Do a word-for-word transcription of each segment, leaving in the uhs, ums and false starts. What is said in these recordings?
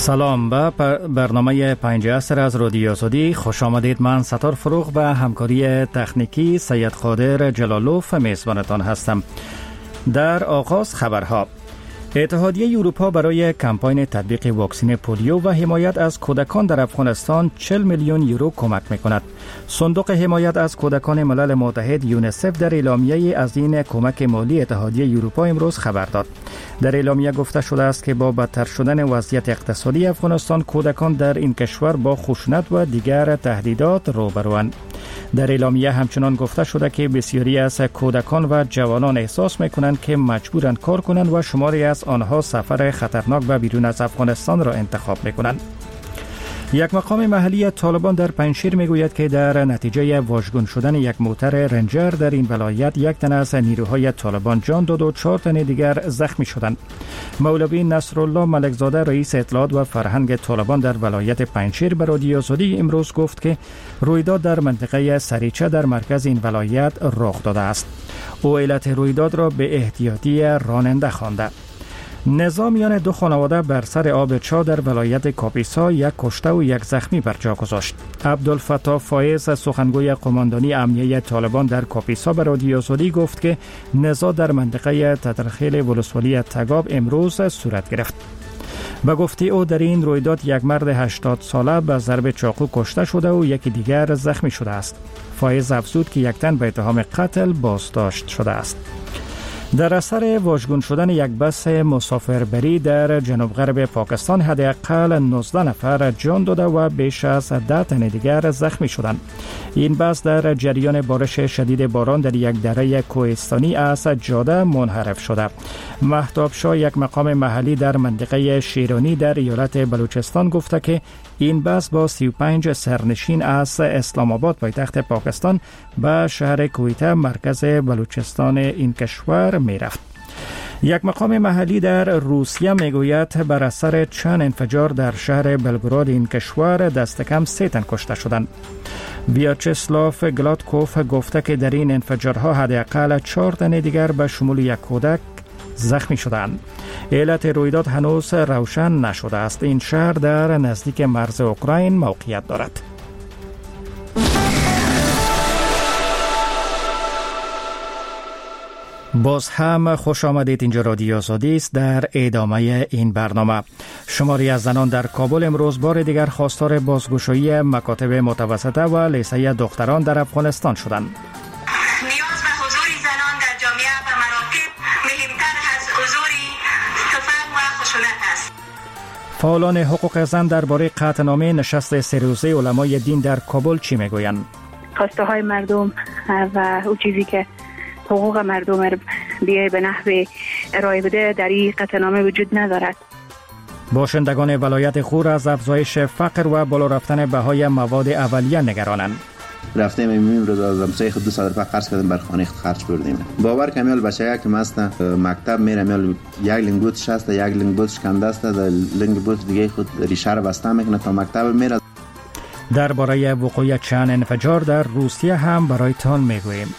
سلام به برنامه پنج عصر از رادیو آزادی خوش آمدید. من ستار فروغ و همکاری تکنیکی سید قادر جلالوف میزبانتان هستم. در آغاز خبرها: اتحادیه اروپا برای کمپاین تطبیق واکسن پولیو و حمایت از کودکان در افغانستان چهل میلیون یورو کمک میکند. صندوق حمایت از کودکان ملل متحد یونیسف در اعلامیه از این کمک مالی اتحادیه اروپا امروز خبر داد. در اعلامیه گفته شده است که با بدتر شدن وضعیت اقتصادی افغانستان، کودکان در این کشور با خشونت و دیگر تهدیدات روبروند. در اعلامیه همچنان گفته شده که بسیاری از کودکان و جوانان احساس میکنند که مجبورند کار کنند و شماری از آنها سفر خطرناک به بیرون از افغانستان را انتخاب میکنند. یک مقام محلی طالبان در پنجشیر میگوید که در نتیجه واژگون شدن یک موتر رنجر در این ولایت یک تن از نیروهای طالبان جان داد و چهار تن دیگر زخمی شدند. مولوی نصرالله ملکزاده رئیس اطلاعات و فرهنگ طالبان در ولایت پنجشیر به رادیو آزادی امروز گفت که رویداد در منطقه سریچه در مرکز این ولایت رخ داده است. او علت رویداد را به احتیاطی راننده خوانده. نزاع میان دو خانواده بر سر آب چا در ولایت کاپیسا یک کشته و یک زخمی بر جا گذاشت. عبدالفتاح فایز سخنگوی قماندانی امنیه طالبان در کاپیسا به رادیو آزادی گفت که نزاع در منطقه تدرخیل ولسوالی تگاب امروز صورت گرفت. به گفته او در این رویداد یک مرد هشتاد ساله به ضرب چاقو کشته شده و یکی دیگر زخمی شده است. فایز افزود که یک تن به اتهام قتل بازداشت شده است. در اثر واژگون شدن یک بس مسافربری در جنوب غرب پاکستان حداقل نوزده نفر جان داده و بیش از ده تن دیگر زخمی شدند. این بس در جریان بارش شدید باران در یک دره کوهستانی از جاده منحرف شده. مهتاب شاه، یک مقام محلی در منطقه شیرانی در ایالت بلوچستان، گفته که این بس با سی و پنج سرنشین از اسلام آباد پایتخت پاکستان به شهر کویته مرکز بلوچستان این کشور می رفت. یک مقام محلی در روسیه میگوید بر اثر چند انفجار در شهر بلگراد این کشور دست کم سه تن کشته شدند. ویاچسلاف گلادکوف گفته که در این انفجارها حداقل چهار تن دیگر به شمول یک کودک زخمی شدند. علت رویداد هنوز روشن نشده است. این شهر در نزدیک مرز اوکراین موقعیت دارد. باز هم خوش آمدید. اینجا رادیو آزادی است. در ادامه این برنامه، شماری از زنان در کابل امروز بار دیگر خواستار بازگشایی مکاتب متوسطه و لیسه دختران در افغانستان شدند. نیاز به حضور زنان در جامعه و مراکب مهمتر از حضور تفنگ و خشونت است. فعالان حقوق زن درباره قطعنامه نشست سه روزه علمای دین در کابل چی میگویند؟ خواسته های مردم و اون چیزی که حقوق مردم رو بیای به نحو ارائه بده در این قطعنامه وجود ندارد. باشندگان ولایت خور از افزایش فقر و بالا رفتن بهای مواد اولیه نگرانند. رفتیم میمیم رو از همسایه خود دو صد روپیه قرض کردیم بر خانه خود خرج بردیم. باور کمیال بچه که مست مکتب میرم میال یک لنگ بوت شست یک لنگ بوت شکنده است در لنگ بوت دیگه خود ریشه رو بسته میکنه تا مکتب میره. درباره وقوع چند انفجار در روسیه هم برایتان میگوییم.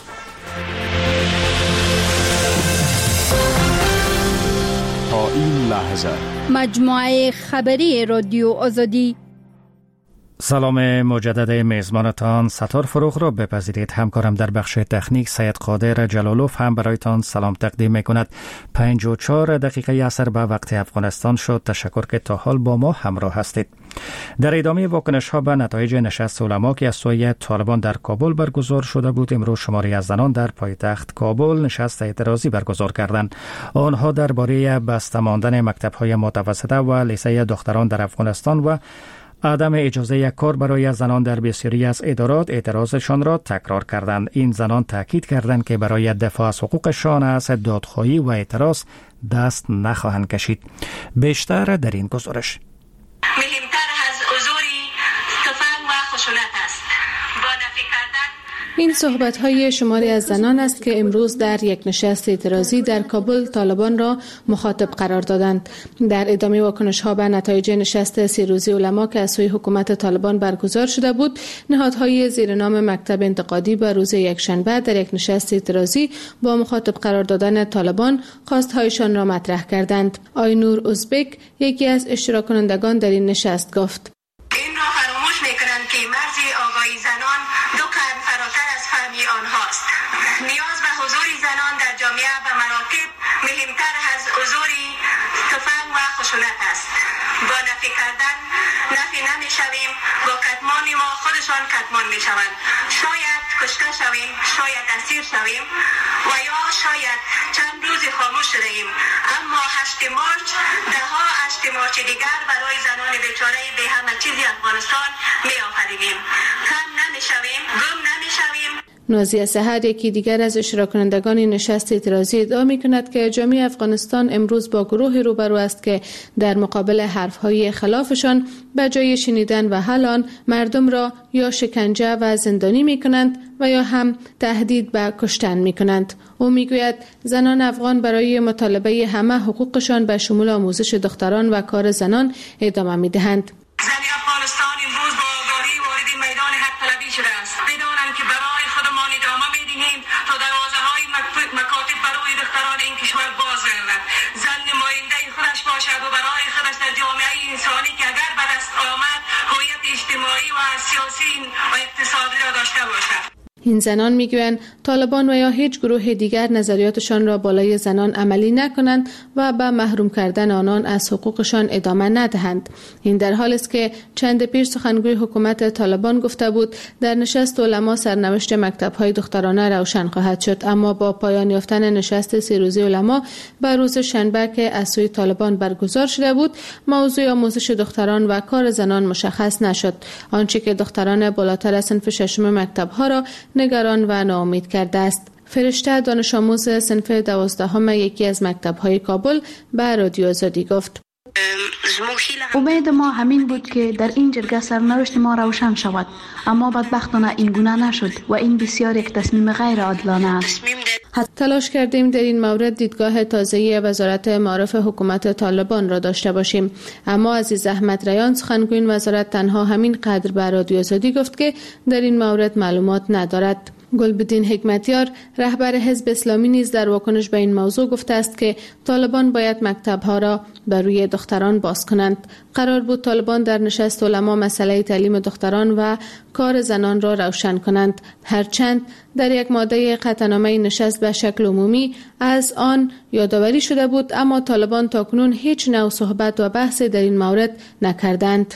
تا این لحظه مجموعه خبری رادیو آزادی. سلام مجدد میزبانتان ستار فروغ را بپذیرید. همکارم در بخش تکنیک سید قادر جلالوف هم برایتان سلام تقدیم میکند. پنج و چهار دقیقه عصر به وقت افغانستان شد. تشکر که تا حال با ما همراه هستید. در ادامه واکنش ها به نتایج نشست علما که از سوی طالبان در کابل برگزار شده بود، امروز شماری از زنان در پایتخت کابل نشست اعتراضی برگزار کردند. آنها درباره بسته ماندن مکتب های متوسطه و لیسه دختران در افغانستان و عدم اجازه کار برای زنان در بسیاری از ادارات اعتراضشان را تکرار کردند. این زنان تاکید کردند که برای دفاع از حقوقشان از دادخواهی و اعتراض دست نخواهند کشید. بیشتر در این گزارش. مهمتر از حضور تفنگ و خشونت است. با نفی کردن این صحبت‌های شماری از زنان است که امروز در یک نشست اعتراضی در کابل طالبان را مخاطب قرار دادند. در ادامه واکنش‌ها به نتایج نشست سه روزه علما که از سوی حکومت طالبان برگزار شده بود، نهادهای زیر نام مکتب انتقادی به روز یکشنبه در یک نشست اعتراضی با مخاطب قرار دادن طالبان خواست‌هایشان را مطرح کردند. آینور ازبک یکی از اشتراک کنندگان در این نشست گفت: این را فراموش می‌کنند که مرز آگاهی زنان دو قرن فراتر از فهم آنهاست. نیاز به حضور زنان در جامعه و مراکب مهمتر از حضور تفنگ و خشونت است. با نفی کردن نفی نمی‌شویم، با کتمان ما خودشان کتمان می‌شوند. شاید کشته شویم، شاید اسیر شویم و یا شاید چند روزی خاموش شدیم، اما هشت مارچ ده ها هشت مارچ دیگر برای زنان بیچاره به همه چیزی افغانستان می آفرینیم. کم نمی شویم، گم نمی شویم. نازیه سحر یکی دیگر از اشتراک کنندگان نشست اعتراضی ادعا می کند که جامعه افغانستان امروز با گروه روبرو است که در مقابل حرفهای خلافشان به جای شنیدن و حل مردم را یا شکنجه و زندانی می کنند و یا هم تهدید به کشتن می کنند. او می گوید زنان افغان برای مطالبه همه حقوقشان به شمول آموزش دختران و کار زنان ادامه می دهند. زن افغانستان امروز با آگاهی وارد میدان حق طلبی شده است. بدانند که برای خودمان ادامه می دهیم تا دروازه های مکاتب برای دختران این کشور باز گردد. زن نماینده خودش باشد و برای خودش در جامعه انسانی که اگر به دست آمد هویت اجتماعی و سیاسی و اقتصادی را داشته باشد. این زنان میگویند طالبان و یا هیچ گروه دیگر نظریاتشان را بالای زنان عملی نکنند و به محروم کردن آنان از حقوقشان ادامه ندهند. این در حالی است که چند پیش سخنگوی حکومت طالبان گفته بود در نشست علما سرنوشت مکتب‌های دخترانه روشن خواهد شد، اما با پایان یافتن نشست سه روزه علما بر روز شنبه که از سوی طالبان برگزار شده بود، موضوع آموزش دختران و کار زنان مشخص نشد، آنچه که دختران بالاتر از صنف ششم مکتب‌ها را نگران و ناامید کرده است. فرشته دانش آموز صنف دوازدهم یکی از مکتب‌های کابل به رادیو آزادی گفت: امید ما همین بود که در این جرگه سرنوشت ما روشن شود، اما بدبختانه این گونه نشد و این بسیار یک تصمیم غیر عادلانه است. تلاش کردیم در این مورد دیدگاه تازه‌ای وزارت معارف حکومت طالبان را داشته باشیم، اما عزیز احمد ریان سخنگوی وزارت تنها همین قدر به رادیو آزادی گفت که در این مورد معلومات ندارد. گلبدین حکمتیار رهبر حزب اسلامی نیز در واکنش به این موضوع گفته است که طالبان باید مکتب‌ها را بر روی دختران باز کنند. قرار بود طالبان در نشست علما مسئله تعلیم دختران و کار زنان را روشن کنند، هرچند در یک ماده قطعنامه نشست به شکل عمومی از آن یادآوری شده بود، اما طالبان تاکنون هیچ نوع صحبت و بحث در این مورد نکردند.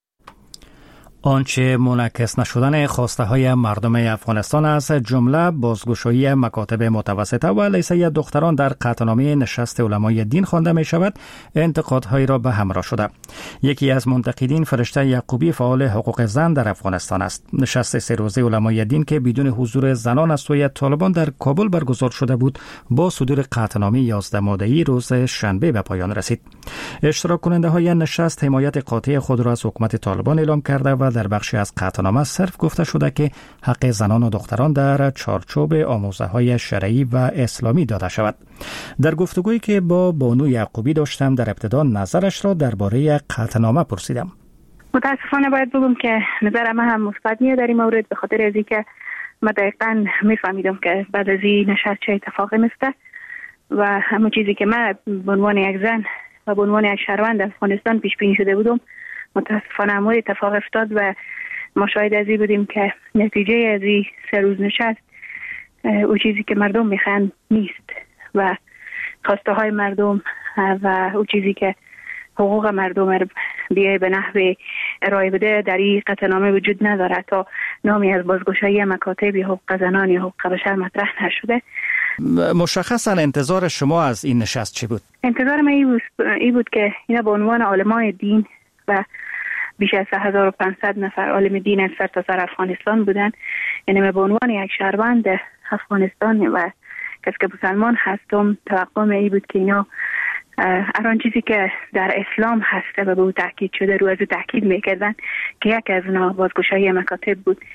آنچه منعکس نشدن خواسته های مردم افغانستان از جمله بازگشایی مکاتب متوسطه و لیسه دختران در قطعنامه نشست علمای دین خوانده می شود، انتقادهایی را به همراه شده. یکی از منتقدین فرشته یعقوبی فعال حقوق زن در افغانستان است. نشست سه روزه علمای دین که بدون حضور زنان از سوی طالبان در کابل برگزار شده بود، با صدور قطعنامه یازده ماده‌ای روز شنبه به پایان رسید. اشتراک کننده های نشست حمایت قاطع خود را از حکومت طالبان اعلام کرده و در بخشی از قطعنامه صرف گفته شده که حق زنان و دختران در چارچوب آموزه‌های شرعی و اسلامی داده شود. در گفتگویی که با بانو یعقوبی داشتم در ابتدا نظرش را درباره قطعنامه پرسیدم. متاسفانه باید بگم که نظر من هم مثبت نیست در این مورد، به خاطر از اینکه من دقیقاً میفهمیدم که بعد از این نشست چه اتفاقی میفته و همون چیزی که من به عنوان یک زن و به عنوان یک شهروند افغانستان پیش بینی شده بودم متاسفانه امور اتفاق افتاد و ما شاهد از این بودیم که نتیجه از این سه روز نشست او چیزی که مردم میخوان نیست و خواسته های مردم و او چیزی که حقوق مردم رو بیای به نحو ارائه بده در این قطعنامه وجود نداره. تا نامی از بازگشایی مکاتب یا حقوق زنان یا حقوق بشر مطرح نشده. مشخصا انتظار شما از این نشست چی بود؟ انتظار من این بود که اینا به عنوان علمای دین و بیش از هزار و پانصد نفر عالم دین از سر تا سر افغانستان بودن، یعنی به عنوان یک شهروند افغانستان و کسی که مسلمان هستم توقع ای بود که اینا هر آن چیزی که در اسلام هسته و به او تاکید شده رو از او تاکید میکردن که یک از اونا بازگشایی مکاتب بود،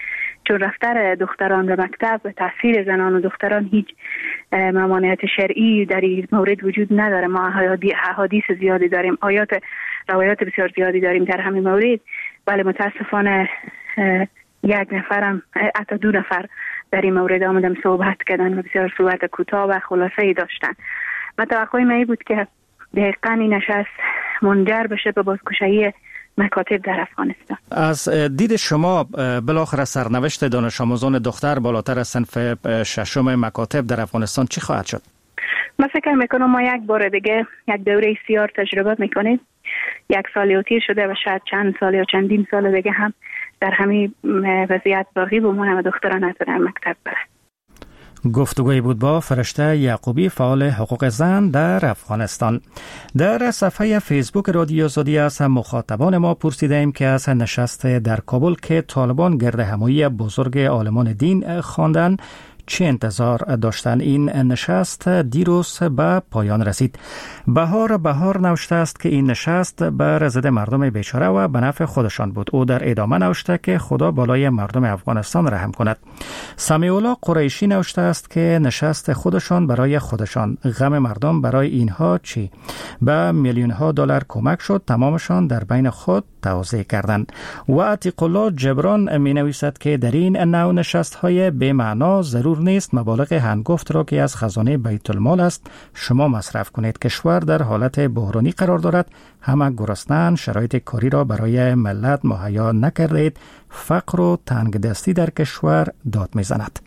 چون رفتار دختران به مکتب و تحصیل زنان و دختران هیچ ممانعت شرعی در این مورد وجود نداره. ما احادیث زیادی داریم، آیات روایات بسیار زیادی داریم در همین مورد. ولی متاسفانه یک نفرم حتی دو نفر در این مورد آمدن صحبت کردن و بسیار صحبت کوتاه و خلاصه‌ای داشتن. من توقع من بود که دقیقاً این نشست منجر بشه به بازگشایی مکاتب در افغانستان. از دید شما بالاخره سرنوشت دانش آموزان دختر بالاتر از صنف ششم مکاتب در افغانستان چی خواهد شد؟ من فکر میکنم ما یک بار دیگه یک دوره سیار تجربه میکنیم. یک سال اوتی شده و شاید چند سال یا چندین سال دیگه هم در همین وضعیت باقی بمونه و دختران نتونن مکتب برن. گفتگوی بود با فرشته یعقوبی، فعال حقوق زن در افغانستان. در صفحه فیسبوک رادیو آزادی از مخاطبان ما پرسیدیم که از نشست در کابل که طالبان گرد همایی بزرگ عالمان دین خواندن چه انتظار داشتن. این نشست دیروز به پایان رسید. بهار بهار نوشته است که این نشست بر ضد مردم بیچاره و به نفع خودشان بود. او در ادامه نوشته که خدا بالای مردم افغانستان رحم کند. سمیع الله قریشی نوشته است که نشست خودشان برای خودشان، غم مردم برای اینها چی؟ به میلیون ها دلار کمک شد، تمامشان در بین خود توزیع کردند. و عتیق الله جبران می نویسد که در این نوع نشست های بی معنا ضرور نیست مبالغ هنگفت را که از خزانه بیت المال است شما مصرف کنید. کشور در حالت بحرانی قرار دارد، همه گرسنه‌اند، شرایط کاری را برای ملت مهیا نکردید، فقر و تنگ دستی در کشور داد میزند.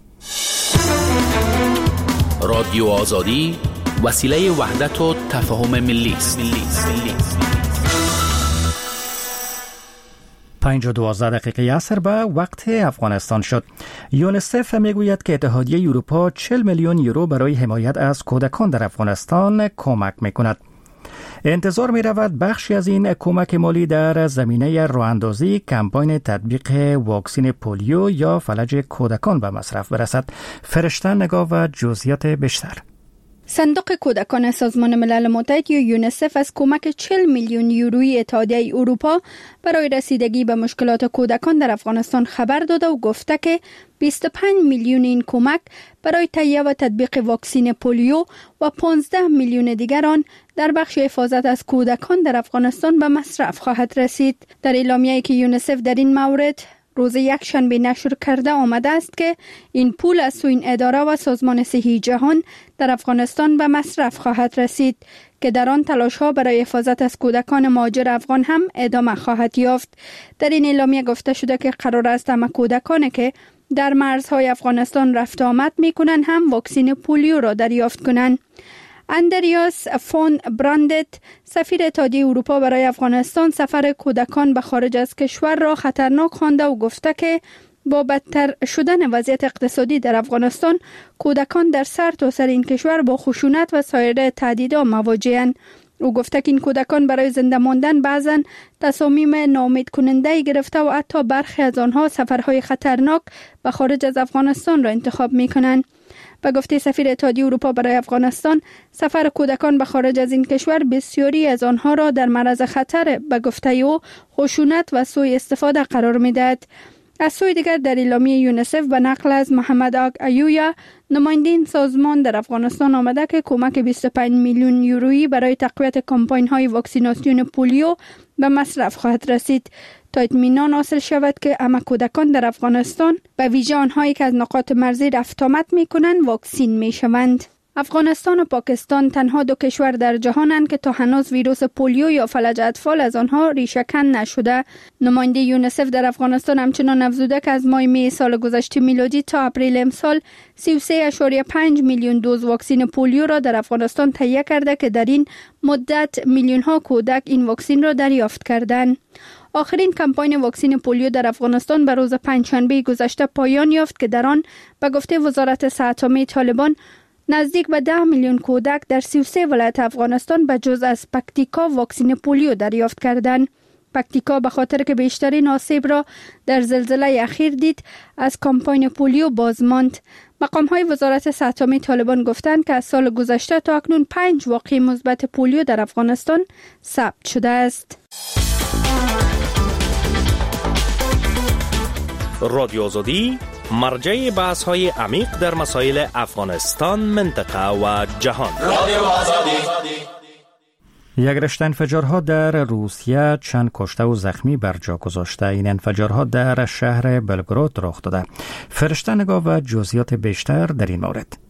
رادیو آزادی وسیله وحدت و تفاهم ملی است. پنج و دوازده دقیقه عصر به وقت افغانستان شد. یونیسف میگوید که اتحادیه اروپا چهل میلیون یورو برای حمایت از کودکان در افغانستان کمک میکند. انتظار می رود بخشی از این کمک مالی در زمینه راه‌اندازی کمپاین تطبیق واکسن پولیو یا فلج کودکان به مصرف برسد. فرشته نگاه و جزئیات بیشتر. صندوق کودکان سازمان ملل متحد یا یونیسف از کمک چهل میلیون یورویی اتحادیه اروپا برای رسیدگی به مشکلات کودکان در افغانستان خبر داده و گفته که بیست و پنج میلیون این کمک برای تهیه و تطبیق واکسن پولیو و پانزده میلیون دیگر آن در بخش حفاظت از کودکان در افغانستان به مصرف خواهد رسید. در اعلامیه‌ای که یونیسف در این مورد روز یک شنبه نشر کرده آمده است که این پول از سوی این اداره و سازمان صحی جهان در افغانستان به مصرف خواهد رسید که در آن تلاش‌ها برای حفاظت از کودکان مهاجر افغان هم ادامه خواهد یافت. در این اعلامیه گفته شده که قرار است همه کودکانی که در مرزهای افغانستان رفت آمد می‌کنند هم واکسن پولیو را دریافت کنند. اندریاس فون براندت، سفیر اتحادیه اروپا برای افغانستان، سفر کودکان به خارج از کشور را خطرناک خوانده و گفته که با بدتر شدن وضعیت اقتصادی در افغانستان، کودکان در سر تا سر این کشور با خشونت و سایر تهدیدها مواجه‌اند. او گفته که این کودکان برای زنده ماندن بعضاً تصامیم ناامید کننده گرفته و حتی برخی از آنها سفرهای خطرناک به خارج از افغانستان را انتخاب می‌کنند. به گفته سفیر اتحادیه اروپا برای افغانستان، سفر کودکان به خارج از این کشور بسیاری از آنها را در معرض خطر به گفته او خشونت و سوء استفاده قرار می‌دهد. از سوی دیگر در اعلامیه یونیسف به نقل از محمد آگ ایویا، نماینده این سازمان در افغانستان آمده که کمک بیست و پنج میلیون یورویی برای تقویت کمپاین‌های واکسیناسیون پولیو به مصرف خواهد رسید تا اطمینان حاصل شود که همه کودکان در افغانستان به ویژه آنهایی که از نقاط مرزی رفت آمد می‌کنند واکسین می‌شوند. افغانستان و پاکستان تنها دو کشور در جهانند که تا هنوز ویروس پولیو یا فلج اطفال از آنها ریشه‌کن نشده. نماینده یونیسف در افغانستان همچنان افزوده که از ماه می سال گذشته میلادی تا اپریل امسال سی و سه ممیز پنج میلیون دوز واکسن پولیو را در افغانستان تهیه کرده که در این مدت میلیون ها کودک این واکسن را دریافت کردند. آخرین کمپاین واکسن پولیو در افغانستان به روز پنجشنبه گذشته پایان یافت که در آن به گفته وزارت صحت عامه طالبان نزدیک به ده میلیون کودک در سی و سه ولایت افغانستان به جز از پکتیکا واکسن پولیو دریافت کردند. پکتیکا به خاطر که بیشترین آسیب را در زلزله اخیر دید از کمپاین پولیو باز ماند. مقام‌های وزارت صحت عامه طالبان گفتند که از سال گذشته تا اکنون پنج واقعه مثبت پولیو در افغانستان ثبت شده است. رادیو آزادی مرجع بحث های عمیق در مسائل افغانستان، منطقه و جهان. رادیو آزادی. یک رشته انفجارها در روسیه چند کشته و زخمی بر جا گذاشته. این انفجارها در شهر بلگراد رخ داده. فرشته نگاه و جزئیات بیشتر در این مورد.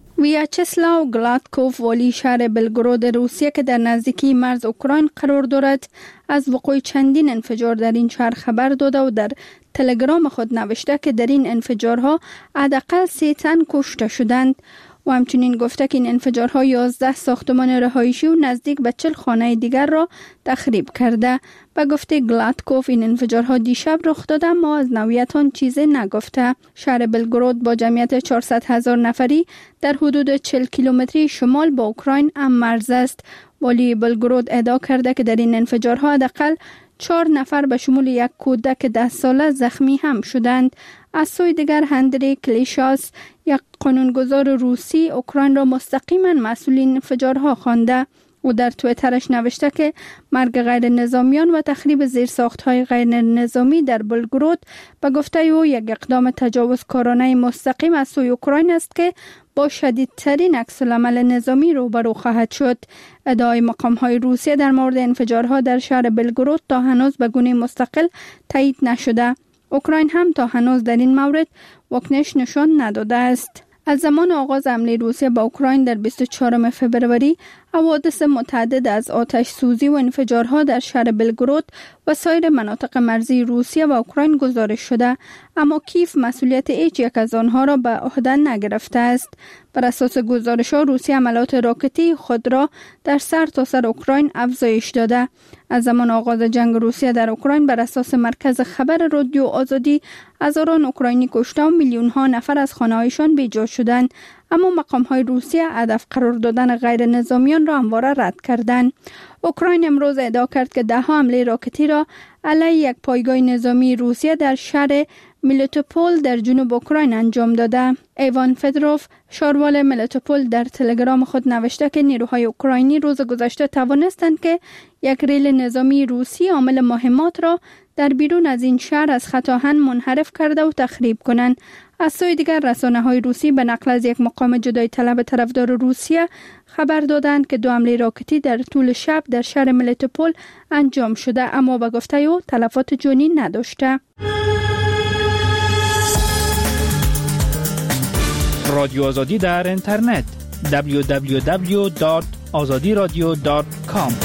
ویاچسلاو گلادکوف، والی شهر بلگراد روسیه که در نزدیکی مرز اوکراین قرار دارد، از وقوع چندین انفجار در این شهر خبر داده و در تلگرام خود نوشته که در این انفجارها حداقل سی تن کشته شدند و همچنین گفته که این انفجارها یازده ساختمان رهایشی و نزدیک به چهل خانه دیگر را تخریب کرده. به گفته گلادکوف این انفجارها دیشب رخ داده اما از نوعیت آن چیزی نگفته. شهر بلگراد با جمعیت چهارصد هزار نفری در حدود چهل کیلومتری شمال با اوکراین هم مرز است. والی بلگراد ادعا کرده که در این انفجارها حداقل چهار نفر به شمول یک کودک ده ساله زخمی هم شدند. از سوی دیگر هندری کلیشاس، یک قانونگذار روسی، اوکراین را مستقیما مسئول این انفجارها خوانده و در توییترش نوشته که مرگ غیر نظامیان و تخریب زیرساخت‌های غیر نظامی در بلگراد به گفته او یک اقدام تجاوزکارانه مستقیم از سوی اوکراین است که با شدیدترین عکس‌العمل نظامی روبرو خواهد شد. ادعای مقام‌های روسیه در مورد انفجارها در شهر بلگراد تا هنوز به گونه مستقل تایید نشده. اوکراین هم تا هنوز در این مورد واکنش نشان نداده است. از زمان آغاز حمله روسیه به اوکراین در بیست و چهارم فوریه حوادث متعدد از آتش سوزی و انفجارها در شهر بلگراد و سایر مناطق مرزی روسیه و اوکراین گزارش شده، اما کیف مسئولیت هیچ یک از آنها را به عهده نگرفته است. بر اساس گزارش‌ها روسیه حملات راکتی خود را در سرتاسر اوکراین افزایش داده. از زمان آغاز جنگ روسیه در اوکراین بر اساس مرکز خبر رادیو آزادی هزاران اوکراینی کشته و میلیون ها نفر از خانه‌هایشان بیجا شدند، اما مقام‌های روسیه هدف قرار دادن غیر نظامیان را همواره رد کردند. اوکراین امروز ادعا کرد که ده ها حمله راکتی را علیه یک پایگاه نظامی روسیه در شهر میلوتوپول در جنوب اوکراین انجام داده. ایوان فدروف، شاروال میلوتوپول، در تلگرام خود نوشته که نیروهای اوکراینی روز گذشته توانستند که یک ریل نظامی روسی حامل مهمات را در بیرون از این شهر از خط آهن منحرف کرده و تخریب کنند. از سوی دیگر رسانه‌های روسی به نقل از یک مقام جدای طلب طرفدار روسیه خبر دادند که دو حمله راکتی در طول شب در شهر میلوتوپول انجام شده، اما به گفته او تلفات جانی نداشته. رادیو آزادی در اینترنت دبلیو دبلیو دبلیو دات آزادی رادیو دات کام.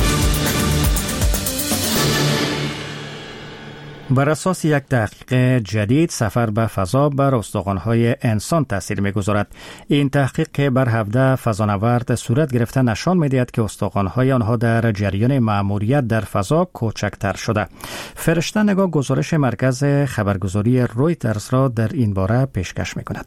بر اساس یک تحقیق جدید، سفر به فضا بر استخوان‌های انسان تاثیر می‌گذارد. این تحقیق که بر هفده فضانورد صورت گرفته نشان می‌دهد که استخوان‌های آنها در جریان مأموریت در فضا کوچکتر شده. فرشته نگاه گزارش مرکز خبرگزاری رویترز را در این باره پیشکش می‌کند.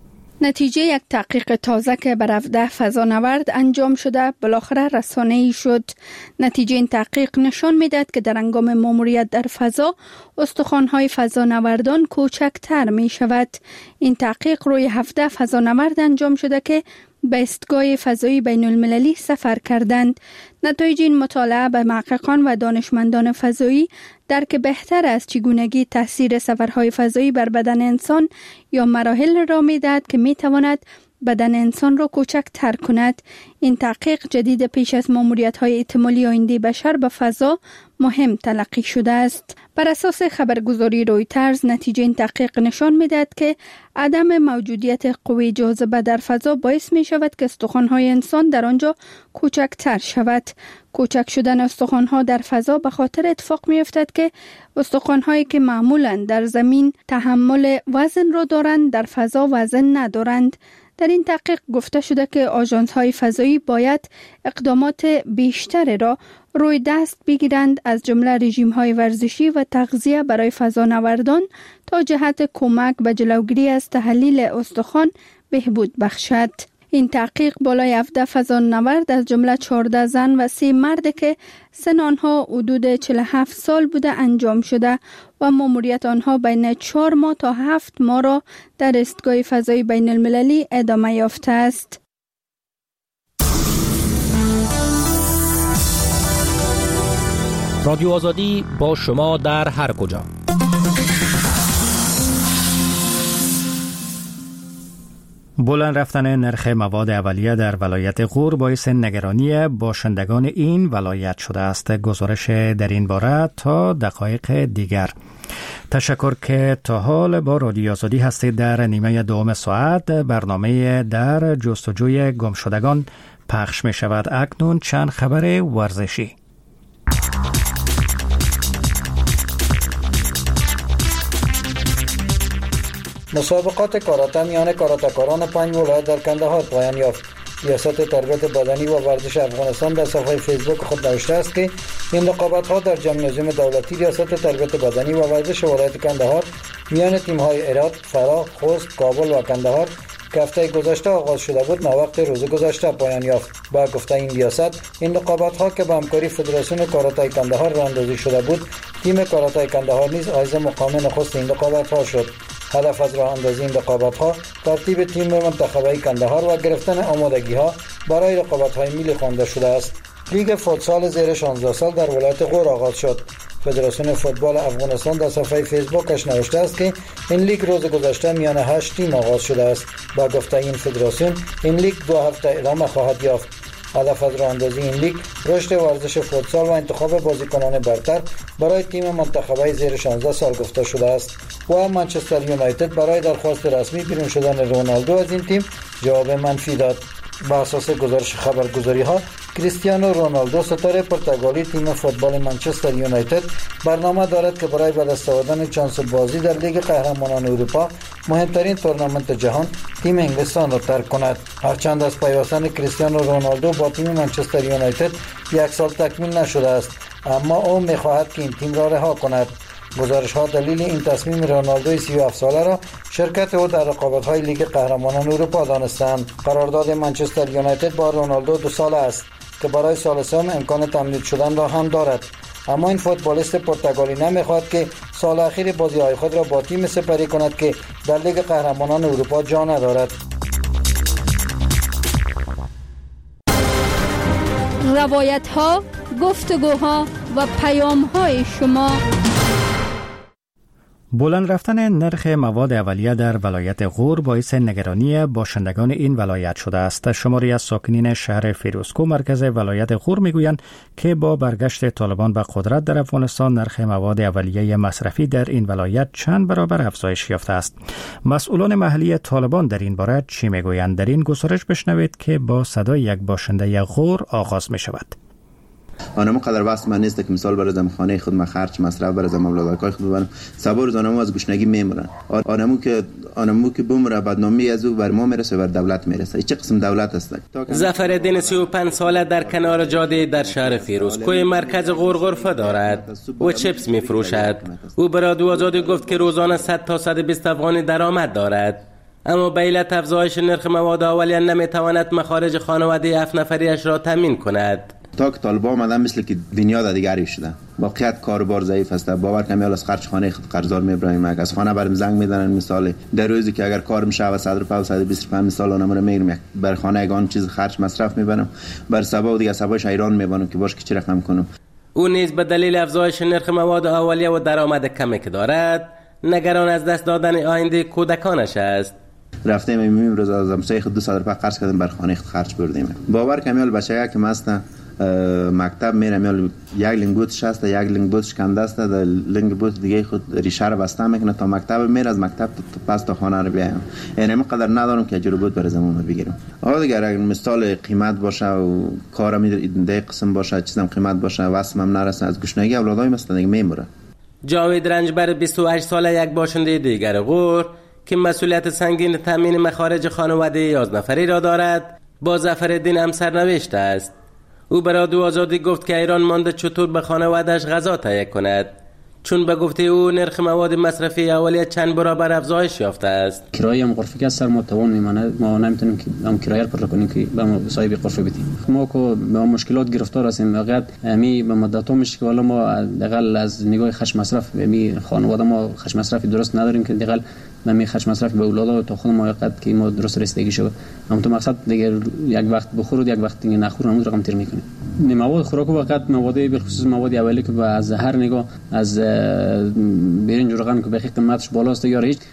نتیجه یک تحقیق تازه که بر هفده فضانورد انجام شده بالاخره رسانه‌ای شد. نتیجه این تحقیق نشان می‌دهد که در هنگام مأموریت در فضا استخوان‌های فضانوردان کوچکتر می‌شود. این تحقیق روی هفده فضانورد انجام شده که به ایستگاه فضایی بین المللی سفر کردند. نتایج این مطالعه به محققان و دانشمندان فضایی درک بهتر از چگونگی تاثیر سفرهای فضایی بر بدن انسان یا مراحل را می‌دهد که می‌تواند بدن انسان را کوچکتر کند. این تحقیق جدید پیش از مأموریت‌های احتمالی آینده بشر به فضا مهم تلقی شده است. بر اساس خبرگزاری رویترز، نتیجه این تحقیق نشان می‌دهد که عدم موجودیت قوه جاذبه در فضا باعث می‌شود که استخوان‌های انسان در آنجا کوچکتر شود. کوچک شدن استخوان‌ها در فضا به خاطر اتفاق می‌افتد که استخوان‌هایی که معمولاً در زمین تحمل وزن را دارند در فضا وزن ندارند. در این تحقیق گفته شده که آژانس‌های فضایی باید اقدامات بیشتری را روی دست بگیرند، از جمله رژیم‌های ورزشی و تغذیه برای فضانوردان تا جهت کمک به جلوگیری از تحلیل استخوان بهبود بخشد. این تحقیق بالای هفده فضانورد از جمله چهارده زن و سه مرد که سن آنها حدود چهل و هفت سال بوده انجام شده و مأموریت آنها بین چهار ماه تا هفت ماه را در ایستگاه فضایی بین المللی ادامه یافته است. رادیو آزادی با شما در هر کجا. بلند رفتن نرخ مواد اولیه در ولایت غور باعث نگرانی باشندگان این ولایت شده است. گزارش در این باره تا دقایق دیگر. تشکر که تا حال با رادیو آزادی هستید. در نیمه دوم ساعت برنامه در جستجوی گمشدگان پخش می شود. اکنون چند خبر ورزشی. مسابقات کاراته میان کاراته‌کاران پنج ولایت در کندهار پایان یافت. ریاست تربیت بدنی و ورزش افغانستان در صفحه فیسبوک خود نوشته است که این رقابت‌ها در جمنازیوم دولتی ریاست تربیت بدنی و ورزش ولایت کندهار میان تیم‌های هرات، فراه، خوست، کابل و کندهار که هفته گذشته آغاز شده بود موقت روز گذشته پایان یافت. با گفته این ریاست، این رقابت‌ها که به همکاری فدراسیون کاراته کندهار راه‌اندازی شده بود، تیم کاراته کندهار نیز حائز مقام نخست این رقابت‌ها شد. هدف از راه اندازی این رقابت‌ها ترتیب تیم منتخبه کندهار و گرفتن آمادگی‌ها برای رقابت‌های ملی خوانده شده است. لیگ فوتسال زیر شانزده سال در ولایت غور آغاز شد. فدراسیون فوتبال افغانستان در صفحه فیسبوکش نوشته است که این لیگ روز گذشته میان هشت تیم آغاز شده است. با گفته این فدراسیون، این لیگ دو هفته ادامه خواهد یافت. هدف از راه اندازی این لیگ رشد ورزش فوتسال و انتخاب بازیکنان برتر برای تیم منتخبه زیر شانزده سال گفته شده است. و منچستر یونایتد برای درخواست رسمی بیرون شدن رونالدو از این تیم جواب منفی داد. با اساس گزارش خبرگزاری ها، کریستیانو رونالدو ستاره پرتغالی تیم فوتبال منچستر یونایتد برنامه دارد که برای به دست آوردن چانس بازی در لیگ قهرمانان اروپا، مهمترین تورنمنت جهان، تیم انگلستان را ترک کند. هرچند از پیوستن کریستیانو رونالدو با تیم منچستر یونایتد یک سال تکمیل نشده است، اما او می‌خواهد که این تیم را رها کند. گزارش ها دلیل این تصمیم رونالدو سی و هفت ساله را شرکت او در رقابت های لیگ قهرمانان اروپا دانستند. قرارداد منچستر یونایتد با رونالدو دو ساله است که برای سال سوم امکان تمدید شدن را هم دارد، اما این فوتبالیست پرتغالی نمیخواهد که سال اخیر بازی های خود را با تیم سپری کند که در لیگ قهرمانان اروپا جا ندارد. روایت ها، گفتگوها و پیام های شما. بلند رفتن نرخ مواد اولیه در ولایت غور باعث نگرانی باشندگان این ولایت شده است. شماری از ساکنین شهر فیروزکوه مرکز ولایت غور میگویند که با برگشت طالبان به قدرت در افغانستان نرخ مواد اولیه مصرفی در این ولایت چند برابر افزایش یافته است. مسئولان محلی طالبان در این باره چی میگویند؟ در این گزارش بشنوید که با صدای یک باشنده غور آغاز می شود. آنمو قدر واسه من نیست که مثال برای خانه خود ما خرج مصرف برای مبلغای خود ببرم. صبر روز آنمو از گشنگی میمیرن. آنمو که آنمو که بمره بدنامی از او بر ما میرسه بر دولت میرسه. چه قسم دولت است؟ ظفرالدین سی و پنج ساله در کنار جاده در شهر فیروزکوه مرکز غور غرفه دارد و چپس میفروشد. او برای دو آزادی گفت که روزانه صد تا صد و بیست افغانی درآمد دارد، اما به علت افزایش نرخ مواد اولیه نمیتواند مخارج خانواده هفت نفریش را تامین کند. تا که طالبان آمدن مثل که دنیا دیگری شده. واقعیت کاروبار ضعیف است. باور کنم از خرج خانه خود قرضدار میبریم. از خانه برم زنگ میزنن، مثال در روزی که اگر کار میشه و صد روپیه و صد و بیست روپیه مثال اونم رو میگیرم بر خانه اگان چیز خرج مصرف میبرم، بر سبب دیگه سببش ایران میبرم که باش که چی رقم کنم. او نیز به دلیل افزایش نرخ مواد اولیه و درآمد کمی که دارد نگران از دست دادن آینده کودکانش است. رفتیم میمیم روز از همسایه خود دو صد روپیه قرض کردیم بر خانه خود خرج بردیم. باور کنم بچه‌ها که ماست مکتب میرم یا یک لنگوتش هست، یک لنگوتش کنده است، در لنگوت دیگه خود ریشه رو بسته میکنه تا مکتب میره، از مکتب پس تا خانه رو بیایم. یعنی من قدر ندارم که اجر بود بر زمان بگیرم. آ دیگه اگر مثال قیمت باشه و کارم در قسم باشه، چیزم قیمت باشه، واسمم نرسه، از گشنگی اولادای مثلا دیگه میموره. جاوید رنجبر بیست و هشت ساله یک باشنده دیگر غور که مسئولیت سنگین تامین مخارج خانواده یازده نفری را دارد، با ظفرالدین هم سرنوشت است. او برای دو آزادی گفت که ایران مانده چطور به خانواده‌اش غذا تهیه کند، چون به گفته او نرخ مواد مصرفی اولیه چند برابر افزایش یافته است. کرایه هم غرفه که از سر ما توان میمانه، ما نمیتونیم که هم کرایه پر کنیم که به ما صاحب غرفه بدیم. ما کو به مشکلات گرفتار هستیم. واقعا می به مدت میشه که والا ما حداقل از نگاه خرج مصرف می خانواده ما خرج مصرفی درست نداریم که حداقل ما می خرج مصرف به اولاد تا خود ما وقت که ما درست رسیدگی شود. اما تو مقصد دیگه یک وقت بخورید یک وقت دیگه نخورید همون رقم تیر میکنیم. مواد خوراک وقت مواد به خصوص مواد اولیه که از هر نگاه از برنج و روغن که به قیمتش بالاست یا هیچ.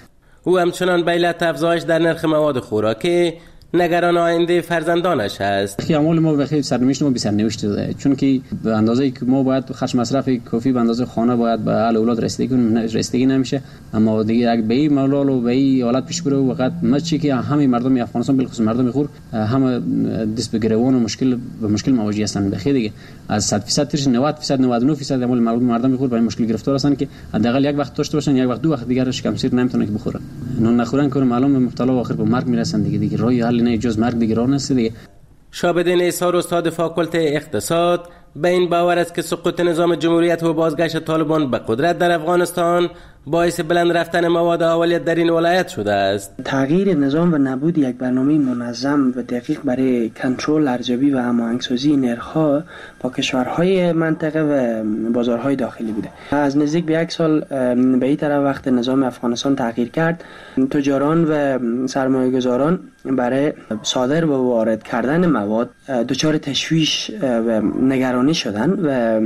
او همچنان به علت افزایش در نرخ مواد خوراکی نگران آینده فرزندانش است. اعمال ما بخیر سرنوشت ما بی سرنوشت شده، چون که به اندازه‌ای که ما باید خرج مصرف کافی به اندازه خانه باید به اهل اولاد رسیدگی کنیم، رسیدگی نمیشه. اما دیگه اگه به این ملال و به این حالت پیش بره وقت ما چی که همه مردم افغانستان بالخصوص مردم خور همه دست به گروان و مشکل به مشکل مواجه هستند. بخیر دیگه از صد درصد ترش نود درصد نود و نه درصد اعمال مردم خور به این مشکل گرفتار هستند که حداقل یک وقت داشته باشن، یک وقت دو وقت دیگه شکم سیر نمیتونه که بخورن. نون نخورن که معلوم مبتلا و آخر به مرگ میرسن دیگه. دیگه راه حل نه جز مرگ دیگه راه نیست دیگه. شابدین ایسار استاد فاکولته اقتصاد به این باور است که سقوط نظام جمهوریت و بازگشت طالبان به قدرت در افغانستان باعث بلند رفتن مواد اولیه در این ولایت شده است. تغییر نظام و نبود یک برنامه منظم و دقیق برای کنترل ارزیابی و هماهنگسازی نرخ‌ها با کشورهای منطقه و بازارهای داخلی بوده. از نزدیک به یک سال به این طرف وقت نظام افغانستان تغییر کرد، تجاران و سرمایه‌گذاران برای صادر و وارد کردن مواد دچار تشویش و نگرانی شدند و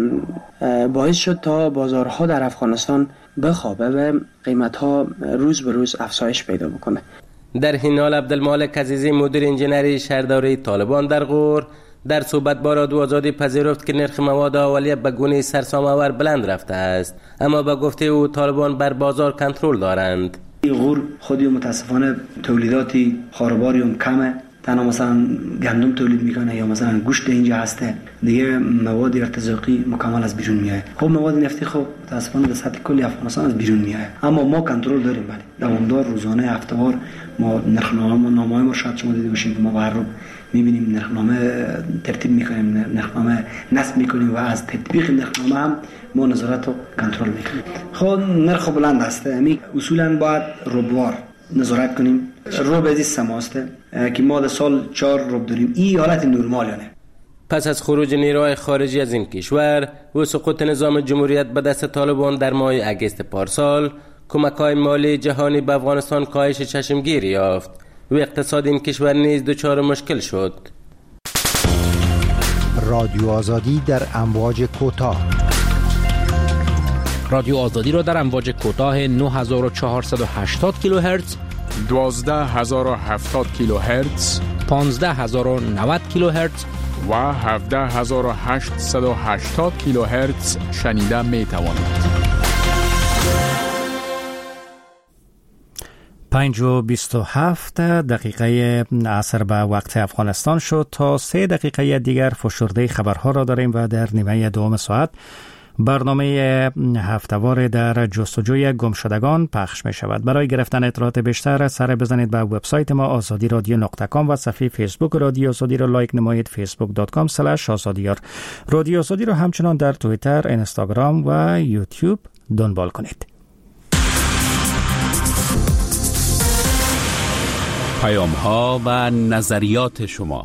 باعث شد تا بازارها در افغانستان بخوابه و قیمت‌ها روز به روز افزایش پیدا بکنه. در این حال عبدالمالک عزیزی مدیر انجینری شهرداری طالبان در غور در صحبت با رادیو آزادی پذیرفت که نرخ مواد اولیه به گونه سرسام‌آور بلند رفته است، اما با گفته او طالبان بر بازار کنترل دارند. غور خودی متاسفانه تولیداتی خارباری هم کمه، تنها مثلا گندم تولید میکنه یا مثلا گوشت اینجا هسته، دیگه مواد ارتزاقی مکمل از بیرون میاد. خب مواد نفتی خب متاسفانه در سطح کلی افغانستان از بیرون میاد، اما ما کنترل داریم. بله دوامدار روزانه هفته‌وار ما نرخنامه نامه‌های ما شاید شما دیده باشین که ما هر روز میبینیم نرخنامه ترتیب میکنیم، نرخنامه نصب میکنیم و از تطبیق نرخنامه هم ما نظارت و کنترل میکنیم. خب نرخ بلند است، یعنی اصولا باید ربوار نظارت کنیم. روب از سماسته که ما در سال چهار روب داریم، این حالت نرمالیه. پس از خروج نیروهای خارجی از این کشور و سقوط نظام جمهوریت به دست طالبان در ماه اگست پارسال، کمک‌های مالی جهانی به افغانستان کاهش چشمگیری یافت و اقتصاد این کشور نیز دچار مشکل شد. رادیو آزادی در امواج کوتاه. رادیو آزادی را در امواج کوتاه نه هزار و چهارصد و هشتاد کیلوهرتز، دوازده هزار و هفتاد کیلوهرتز، پانزده هزار و نود کیلوهرتز و هفده هزار و هشتصد و هشتاد کیلوهرتز شنیده می توانید. پنج و بیست و هفت دقیقه عصر به وقت افغانستان شد. تا سه دقیقه دیگر فشرده خبرها را داریم و در نیمه دوم ساعت برنامه هفته‌وار در جستجوی گمشدگان پخش می شود. برای گرفتن اطلاعات بیشتر سر بزنید به وبسایت ما آزادی رادیو نقطه کام و صفحه فیسبوک رادیو آزادی را لایک نمایید، فیسبوک دات کام اسلش آزادیار. رادیو آزادی را همچنان در توییتر، اینستاگرام و یوتیوب دنبال کنید. پیام ها و نظریات شما.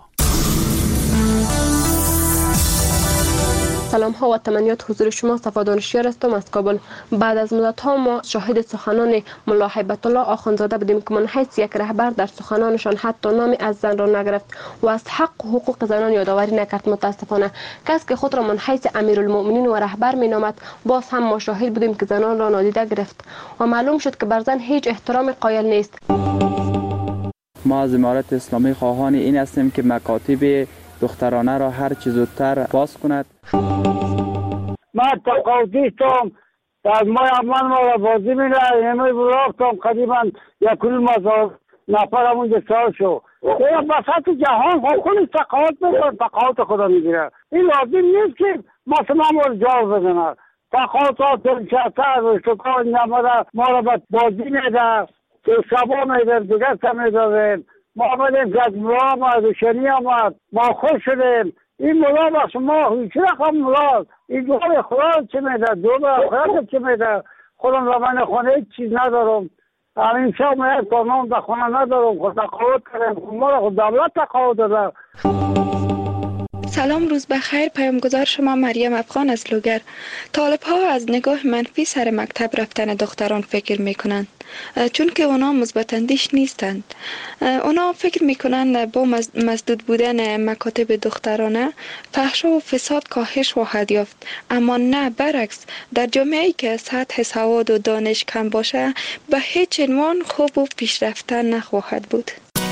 سلام ها و تمنیات حضور شما. صفا دانشیار هستم از کابل. بعد از مدت ها ما شاهد سخنان ملا هیبت الله آخوندزاده بودیم که من حیث یک رهبر در سخنانشان حتی نامی از زن را نگرفت و از حق و حقوق زنان یادآوری نکرد. متاسفانه کسی که خود را من حیث امیرالمؤمنین و رهبر می نامد باز هم ما شاهد بودیم که زنان را نادیده گرفت و معلوم شد که بر زن هیچ احترام قائل نیست. ما از امارت اسلامی خواهان این هستیم که مکاتب دخترانه را هر چه زودتر باز کند. ما تقاضیستم از ما اول ما را بازی میره همه براختم قریبا یک کل مازار نفر همونجا سال شو یا بساط جهان خودش تقاض میکنه، تقاض خدا میگیره. این لازم نیست که مثلا ما را جاو بزنه. تقاضات دلچه‌تر و شکار نماره ما را بازی میده که شبا میده دیگر سمیده. ما آمدیم که از ملا آمد و شنی آمد، ما خوش شدیم. این ملا بخش ما هیچ رقم ملا این دور خدا چه میده، دور خدا چه میده. خودم را من خونه هیچ چیز ندارم، همین شب من یک کارنام در خونه ندارم. خود تقاوت کردیم، ما را خود دولت تقاوت داده. سلام، روز بخیر. پیامگذار شما مریم افغان از لوگر. طالب ها از نگاه منفی سر مکتب رفتن دختران فکر میکنند، چون که اونا مثبت اندیش نیستند. اونا فکر میکنند با مسدود بودن مکاتب دخترانه فحشا و فساد کاهش خواهد یافت، اما نه، برعکس. در جامعه‌ای که سطح سواد و دانش کم باشه به هیچ عنوان خوب و پیشرفته نخواهد بود.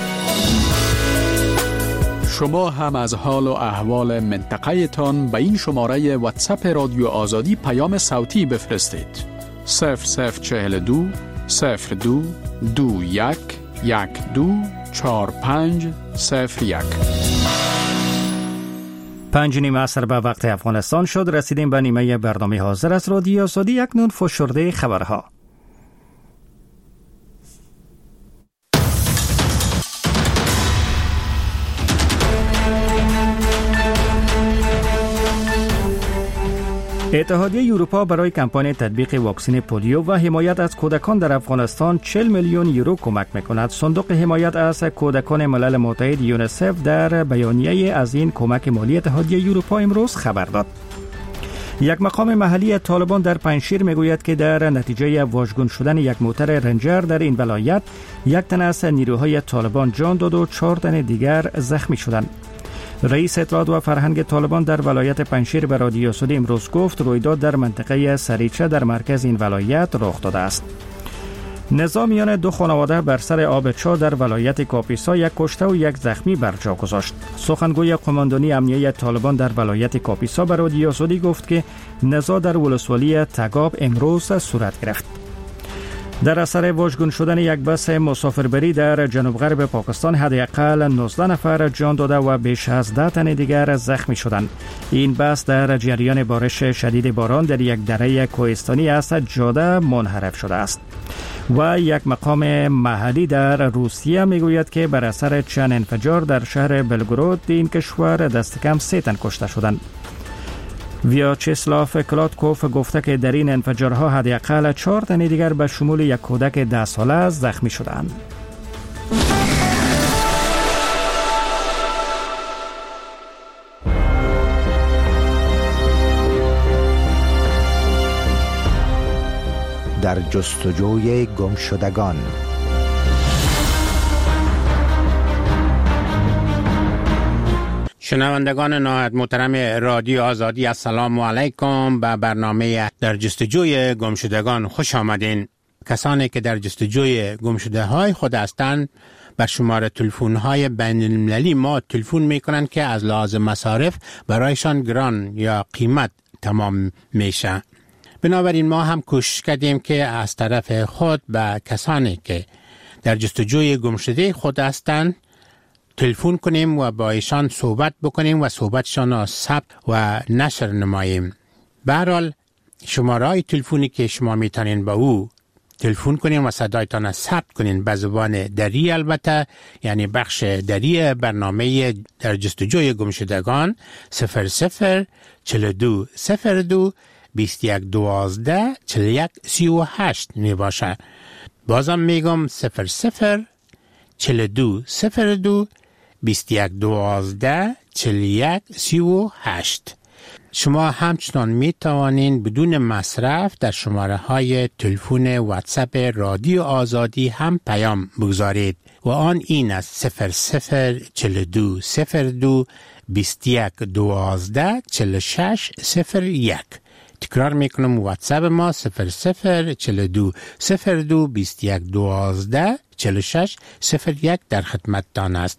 شما هم از حال و احوال منطقه تان به این شماره واتساپ رادیو آزادی پیام صوتی بفرستید. صفر صفر چهل دو صفر دو دو یک یک دو چار پنج صفر یک. پنج نیم عصر به وقت افغانستان شد. رسیدیم به نیمه برنامه حاضر از رادیو آزادی. اکنون فشرده خبرها. اتحادیه اروپا برای کمپاین تطبیق واکسن پولیو و حمایت از کودکان در افغانستان چهل میلیون یورو کمک میکند. صندوق حمایت از کودکان ملل متحد یونیسف در بیانیه از این کمک مالی اتحادیه اروپا امروز خبر داد. یک مقام محلی طالبان در پنجشیر میگوید که در نتیجه واژگون شدن یک موتر رنجر در این ولایت یک تن از نیروهای طالبان جان داد و چهار تن دیگر زخمی شدند. رئیس اطلاعات و فرهنگ طالبان در ولایت پنجشیر به رادیو آزادی امروز گفت رویداد در منطقه سریچه در مرکز این ولایت رخ داده است. نزاع میان دو خانواده بر سر آب چا در ولایت کاپیسا یک کشته و یک زخمی بر جا گذاشت. سخنگوی قماندانی امنیه طالبان در ولایت کاپیسا به رادیو آزادی گفت که نزاع در ولسوالی تگاب امروز صورت گرفت. در اثر واژگون شدن یک بس مسافربری در جنوب غرب پاکستان حداقل نوزده نفر جان داده و بیش از ده تن دیگر زخمی شدند. این بس در جریان بارش شدید باران در یک دره کوهستانی از جاده منحرف شده است. و یک مقام محلی در روسیه میگوید که بر اثر چند انفجار در شهر بلگراد این کشور دست کم سه تن کشته شدند. ویاچسلاف کلاتکوف گفته که در این انفجارها حداقل چهار تن دیگر به شمول یک کودک ده ساله زخمی شدند. در جستجوی گمشدگان. شنوندگان نهایت محترم رادیو آزادی، السلام علیکم. به برنامه در جستجوی گمشدگان خوش آمدین. کسانی که در جستجوی گمشده های خود هستند بر شماره تلفن های بین المللی ما تلفن می کنند که از لحاظ مصارف برایشان گران یا قیمت تمام میشه. بنابراین ما هم کوشش کردیم که از طرف خود به کسانی که در جستجوی گمشده خود هستند تلفن کنیم و با ایشان صحبت بکنیم و صحبتشان را ثبت و نشر نماییم. به هر حال شماره های تلفنی که شما میتونین با او تلفن کنین و صدایتان را ثبت کنین به زبان دری، البته یعنی بخش دری برنامه در جستجوی گمشدگان صفر صفر چهل و دو صفر دو بیست و یک دوازده چهل و یک سی و هشت می باشه. بازم میگم صفر صفر چهل و دو صفر دو بیست و یک دوازده چهل و یک سی و هشت. شما همچنان می توانین بدون مصرف در شماره های تلفن واتساپ رادیو آزادی هم پیام بگذارید و آن این است صفر صفر چهل و دو صفر دو بیست و یک دوازده چهل و شش صفر یک. تکرار میکنم واتساپ ما صفر صفر چهل و دو صفر دو بیست و یک دوازده چهل و شش صفر یک در خدمتتان است.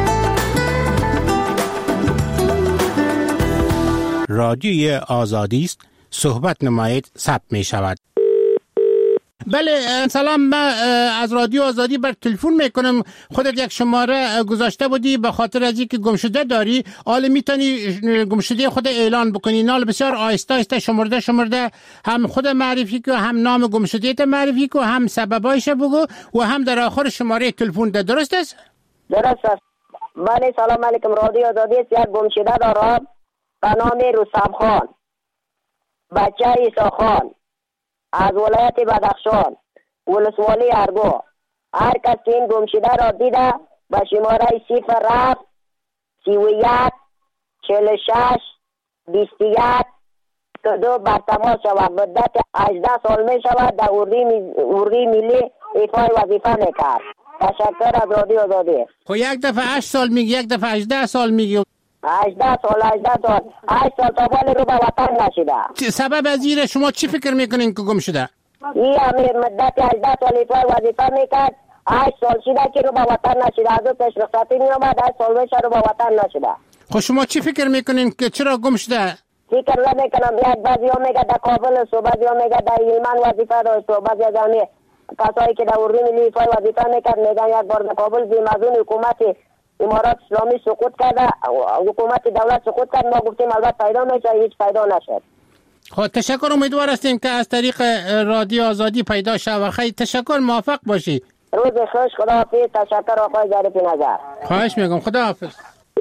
رادیوی آزادی است، صحبت نمایید ثبت می شود. بله سلام، من از رادیو آزادی بر تلفن میکنم. خودت یک شماره گذاشته بودی به خاطر از اینکه گمشده داری، حالا میتونی گمشده خود اعلان بکنی. نال بسیار آهسته آهسته شمرده شمرده هم خود معرفی کو، هم نام گمشده معرفی کو، هم سببایش بگو و هم در آخر شماره تلفن ده. درست است؟ درست است. بله سلام علیکم. رادیو آزادی است. یک گمشده دارم به نام رستم خان، بچه عیسی خان، از ولایت بدخشان، ولسوالی ارگو. هر کس که این گمشده را دیده به شماره صفر رفت سی و یک چهل و شش بیست و یک دو بر تماس شود. مدت هجده سال می شود در اردوی ملی ایفای وظیفه میکرد. تشکر از رادیو آزادی. خب یک دفعه هشت سال میگی، یک دفعه هجده سال میگی. هجده سال هجده سال هشت سال تا بالی رو به وطن نشده. سبب از این شما چی فکر میکنین که گم شده؟ این امیر مدت هجده سال ایفای وظیفه میکرد، هشت سال شده که رو به وطن نشده. از او پیش رخصتی می آمد، هشت سال میشه رو به وطن نشده. خب شما چی فکر میکنین که چرا گم شده؟ فکر نمیکنم. یک بعضی ها میگه در کابل است و بعضی ها میگه در ایلمان وظیفه داشت و بعضی از همه کسایی که در اردوی ملی ایفای وظیفه میکرد میگن یک بار در کابل بیم از اون حکومت امارات اسلامی سقوط کرده، حکومت دولت سقوط کرد. ما گفتیم البته پیدا میشه، هیچ پیدا نشد. خب تشکر، امیدوار هستیم که از طریق رادیو آزادی پیدا شود. خیلی تشکر، موفق باشی. روز خوش، خداحافظ. تشکر آقای ظریفی نظر. خواهش میگم، خداحافظ.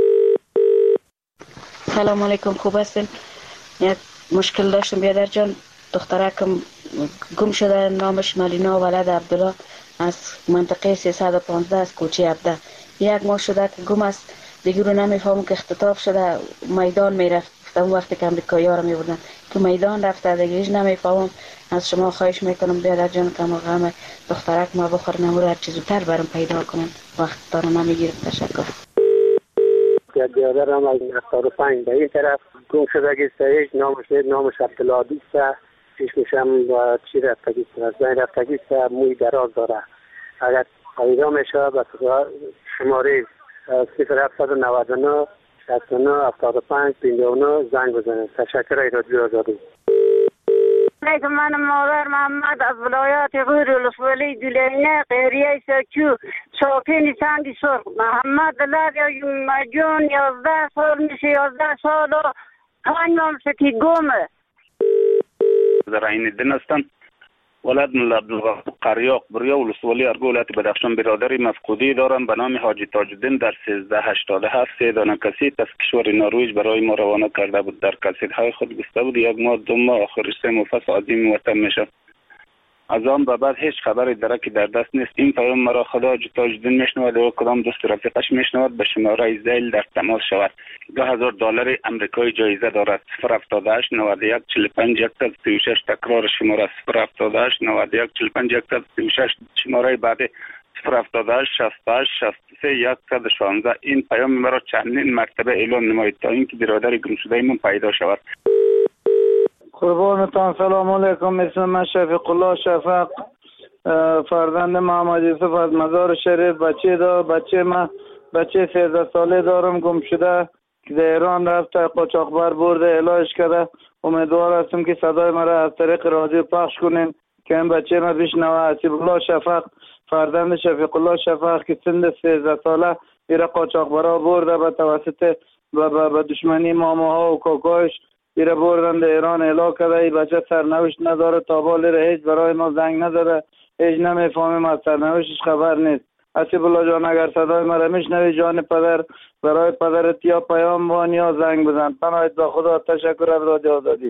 سلام علیکم، خوب هستین؟ یک مشکل داشتم بیادر جان. دخترکم گم شده، نامش ملینا ولد عبدالله از منطقه سیصد و پانزده از کوچه عبده. یک ماه شده که گم است، دیگه رو نمیفهمم که اختطاف شده میدان میرفت. اون وقتی که امریکایی ها رو میبردن که میدان رفته، دیگه هیچ نمیفهمم. از شما خواهش میکنم بیادر جان که ما غم دخترک ما بخور نمور هر چیز زودتر برام پیدا کنن، وقت تا رو نمیگیرم. تشکر. بیادر هم از هفتاد و پنج به این طرف گم شده گیسته، نامش نامش عبدالله است. چشمش هم با چی رفتگی است، از بین رفتگی است، موی دراز داره. اگر پیدا میشه به شماره صفر هفتصد و نود و نه شصت و نه هفتاد و پنج پنجاه و نه زنگ بزنید. تشکر از رادیو آزادی. علیکم، من مادر محمد از ولایت غور ولسوالی دولینه قهریه ساکو ساکن سنگ سرخ. محمد دلار جون یازده سال میشه، یازده سال و پنج ماه که گمه. در این دن هستم. ولد ملا عبدالغفور قریاق بریا ولسوالی ارگو ولایت بدخشان برادری مفقودی دارم به نام حاجی تاج‌الدین. در سیزده هشتاد و هفت سه دانه کسید از کشور نروژ برای ما روانه کرده بود. در کسیدهای خود گفته بود یک ماه دو ماه آخرش سه ماه پس عازم وطن میشه. از آن به بعد هیچ خبری درکی در دست نیست. این پیام مرا خدا حاجی تاج‌الدین میشنود و کدام دوست رفیقش میشنود به شماره زیل در تماس شود. دو هزار دلار آمریکایی جایزه دارد. صفر هفتاد و هشت نود و یک چهل و پنج صد و سی و شش. تکرار شماره صفر هفتاد و هشت نود و یک چهل و پنج صد و سی و شش. شماره بعدی صفر هفتاد و هشت شصت و هشت شصت و سه صد و شانزده. این پیام مرا چندین مرتبه اعلام نمایید تا اینکه برادر گم شده من پیدا شود. قربانتان، سلام علیکم. اسم من شفیق الله شفق، فرزند محمد یوسف از مزار شریف. بچه دار بچه من بچه سیزده ساله دارم، گم شده که در ایران رفته، قاچاقبر برده علاج کرده. امیدوار هستم که صدای مرا از طریق رادیو پخش کنین که این بچه من بشنوه. حسیب الله شفق، فرزند شفیق الله شفق که سن سیزده ساله ایره قاچاقبرا برده به توسط به دشمنی ماماها و کاکایش ایره بردن در ایران اعلا کرده. ای بچه سرنوشت نداره، تا بالی هیچ برای ما زنگ نداره، هیچ نمیفهمیم، از سرنوشتش خبر نیست. حسیب الله جان اگر صدای مرا میشنوی جان پدر، برای پدرت یا پیام وان یا زنگ بزن. پناهت به خدا. تشکر از رادیو آزادی.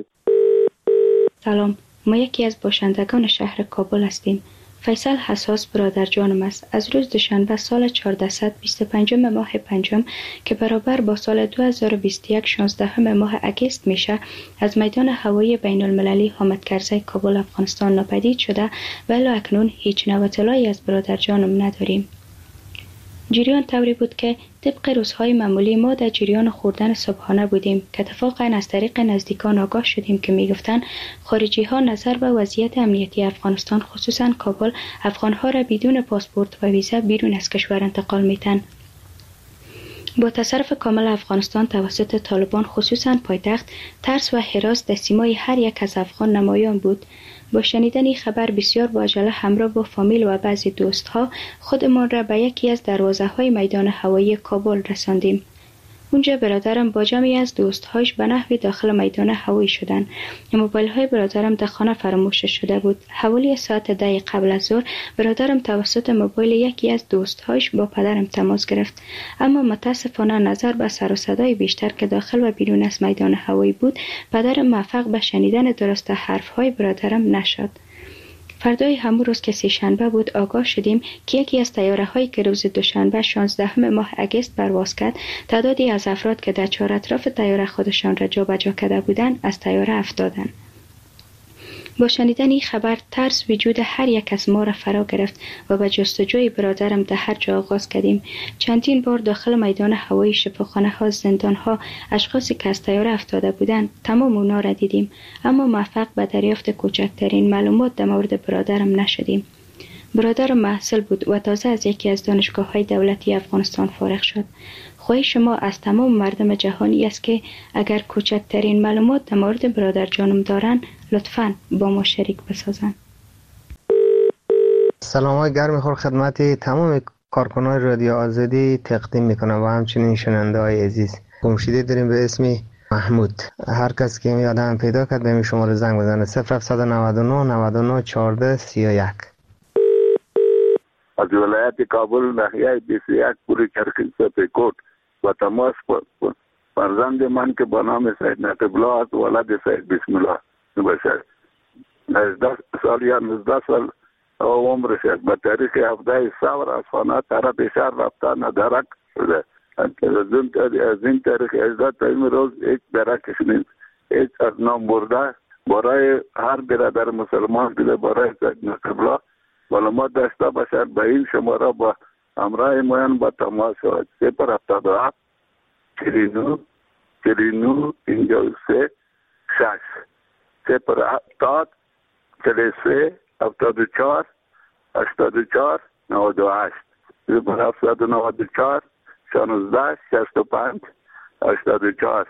سلام، ما یکی از باشندگان شهر کابل هستیم. فیصل حساس برادر جانم است. از روز دوشنبه سال چهاردهصد و بیست و پنجم ماه پنجم که برابر با سال دو هزار و بیست و یک شانزدهم ماه اگست میشه، از میدان هوایی بین المللی حامد کرزی کابل افغانستان ناپدید شده و الی اکنون هیچ نوع اطلاعی از برادر جانم نداریم. جریان طوری بود که طبق روزهای معمولی ما در جریان خوردن صبحانه بودیم که اتفاقا از طریق نزدیکان آگاه شدیم که میگفتند خارجی ها نظر به وضعیت امنیتی افغانستان خصوصا کابل افغان ها را بدون پاسپورت و ویزا بیرون از کشور انتقال میتن. با تصرف کامل افغانستان توسط طالبان خصوصا پایتخت، ترس و هراس در سیمای هر یک از افغان نمایان بود. با شنیدن این خبر بسیار با عجله همراه با فامیل و بعضی دوستها خودمان را به یکی از دروازه های میدان هوایی کابل رساندیم. اونجا برادرم با جمعی از دوستهاش به نحوی داخل میدان هوایی شدند. موبایل های برادرم در خانه فراموش شده بود. حوالی ساعت ده قبل از ظهر برادرم توسط موبایل یکی از دوستهاش با پدرم تماس گرفت، اما متاسفانه نظر به سر و صدای بیشتر که داخل و بیرون از میدان هوایی بود، پدرم موفق به شنیدن درست حرف های برادرم نشد. فردای همون روز که سه شنبه بود آگاه شدیم که یکی از طیاره هایی که روز دوشنبه شانزدهم ماه اگست پرواز کرد تعدادی از افراد که در چهار اطراف طیاره خودشان را جابجا کرده بودند از طیاره افتادند. با شنیدن این خبر ترس وجود هر یک از ما را فرا گرفت و به جستجوی برادرم در هر جا آغاز کردیم. چندین بار داخل میدان هوایی، شفاخانه ها، زندان ها اشخاصی که از طیاره افتاده بودند تمام اونا را دیدیم، اما موفق به دریافت کوچکترین معلومات در مورد برادرم نشدیم. برادرم محصل بود و تازه از یکی از دانشگاه های دولتی افغانستان فارغ شد. خواهش شما از تمام مردم جهانی است که اگر کوچکترین معلومات در مورد برادر جانم دارن لطفاً با ما شریک بسازن. سلام های گرم خور خدمت تمام کارکنان رادیو آزادی تقدیم میکنم و همچنین شنونده های عزیز. گمشده داریم به اسم محمود. هر کس که یادم پیدا کرد به این شماره زنگ بزنه صفر هفت نه نه نود و نه چهارده سی و یک. از ولایت کابل ناحیه بیست و یک پوری چرخی سپیکوت و تماس فرزند من که به نام سید نقیب الله است، ولد سید بسم الله باشد. نوزده سال یا نوزده سال عمر شد. به تاریخ هفده سور از خانه طرف شهر رفته ندرک شده. از این تاریخ اجده تا این روز یک درکش نیست. هیچ از نام برده برای هر برادر مسلمان دیده برای سید نقیب الله معلومات داشته باشد. به این شماره با همراه موین با تماس شود. صفر هفتاد و هفت چلینو چلینو اینجا سه شش صفر هفتاد چلی سه هفتاد و چهار هشتاد و چهار نود و هشت صفر هفتاد و نود و چهار شانزده شست و پنج هشتاد و چهار.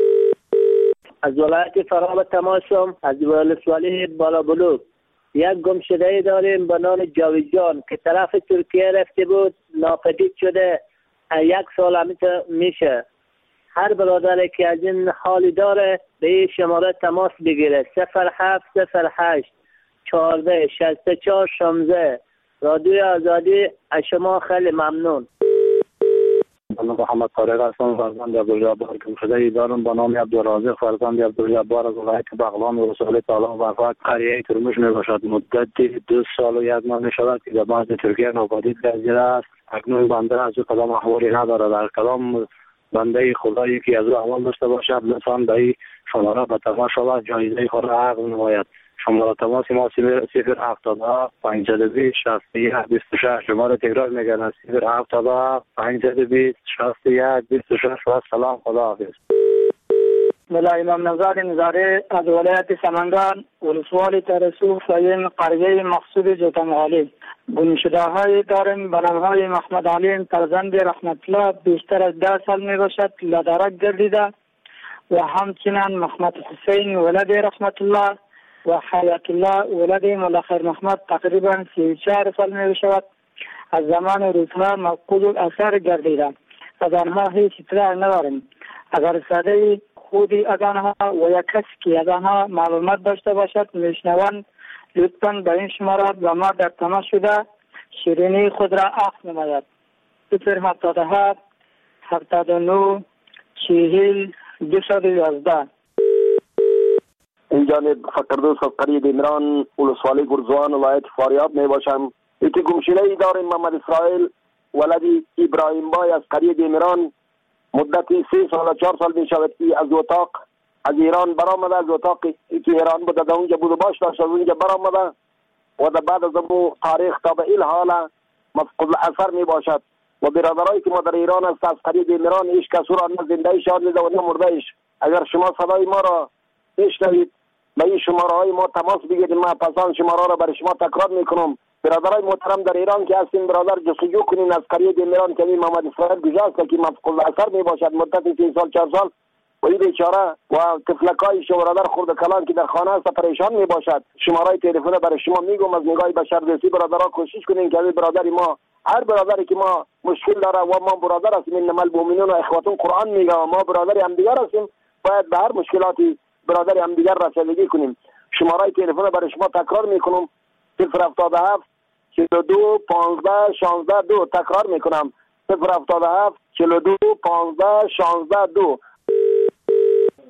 از ولایت فراب تماشم از ولسوالی بالا بلوک یک گم شده داریم به نام جاوید جان که طرف ترکیه رفته بود، ناپدید شده. یک سال همیشه میشه. هر برادری که از این حالی داره به این شماره تماس بگیره. صفر هفت صفر هشت چهارده شصت و چهار شانزده. رادیو آزادی از شما خیلی ممنون. من محمد طارق هستم، فرزند عبدالجبار گم شده دارم به نام عبدالرازق فرزند عبدالجبار از ولایت بغلان و رسول تعالی وفات. قریه ترمش می باشد. مدت دو سال و یک ماه می شود که در بعد ترکیه ناپدید گردیده است. اکنون بنده از او کدام احوالی نداره. در کدام بنده خدایی که از او احوال داشته باشد لطفاً به این شماره به تماس شود، جایزه خود را عقد نماید. شماره تماس ما صفر هفتاد و هفت پانصد و بیست شصت و یک بیست و شش. شماره تکرار میگن صفر هفتاد و هفت پانصد و بیست شصت و یک بیست و شش. و سلام، خداحافظ. ملا امام نژاد نظاری از ولایت سمنگان ولسوالی ترسو فاین قریه مقصود جوتنغالی. گمشده های داریم به نام های محمد علیم فرزند رحمت الله بیشتر از ده سال می باشد لدرک گردیده و همچنین محمد حسین ولد رحمت الله و حیات الله ولد مولا خیر محمد تقریبا سی و چهار سال می شود. از زمان روزها مفقود الاثر گردیده. از آنها هیچ اطلاع نداریم. اگر ساده خودی از آنها و یک کسی که از آنها معلومات داشته باشد میشنوند لطفاً به این شماره با ما در تماس شده شیرینی خود را عقد نماید. صفر هفتاد و هفت هفتاد و نه چهل دویست و یازده. این جانب فقردوس از قریه دیمران ولسوالی گرزوان ولایت فاریاب می باشم. یکی گمشده ای داریم محمد اسرائیل ولدی ابراهیم بای از قریه دیمران. مدتی سه سال و چهار سال می شود که از اتاق از ایران برآمده. از اتاقی که ایران بوده در اونجا بود و باش داشت از اونجا برآمده و در بعد از اون تاریخ تا به این حال مفقود الاثر می باشد. و برادرایی که ما در ایران است از قریه دیمران ایش کسو را نه زنده ایش آدیده و نه مرده ایش. اگر شما صدای ما را بشنوید به این شماره های ما تماس بگیرید. ما پسان شماره را برای شما تکرار میکنم. برادرای محترم در ایران که هستین برادر جستجو کنین از قریه دیمران که این محمد اسرائیل گذاشت که مفقود الاثر می باشد مدت سه سال چهار سال و این بیچاره و طفلکای شما برادر خرد کلان که در خانه است پریشان می باشد. شماره تلفن برای شما میگم از نگاه بشر دوستی برادرها کوشش کنین که برادری ما هر برادری که ما مشکل داره و ما برادر هستیم انما المؤمنون اخوة قرآن میگه و ما برادری هم دیگر هستیم باید به هر مشکلاتی برادری هم دیگر رسیدگی کنیم. شماره تلفن برای شما تکرار میکنم صفر هفتاد و هفت چهل و دو پانزده شانزده دو. تکرار میکنم صفر هفتاد و هفت چهل و دو پانزده شانزده دو.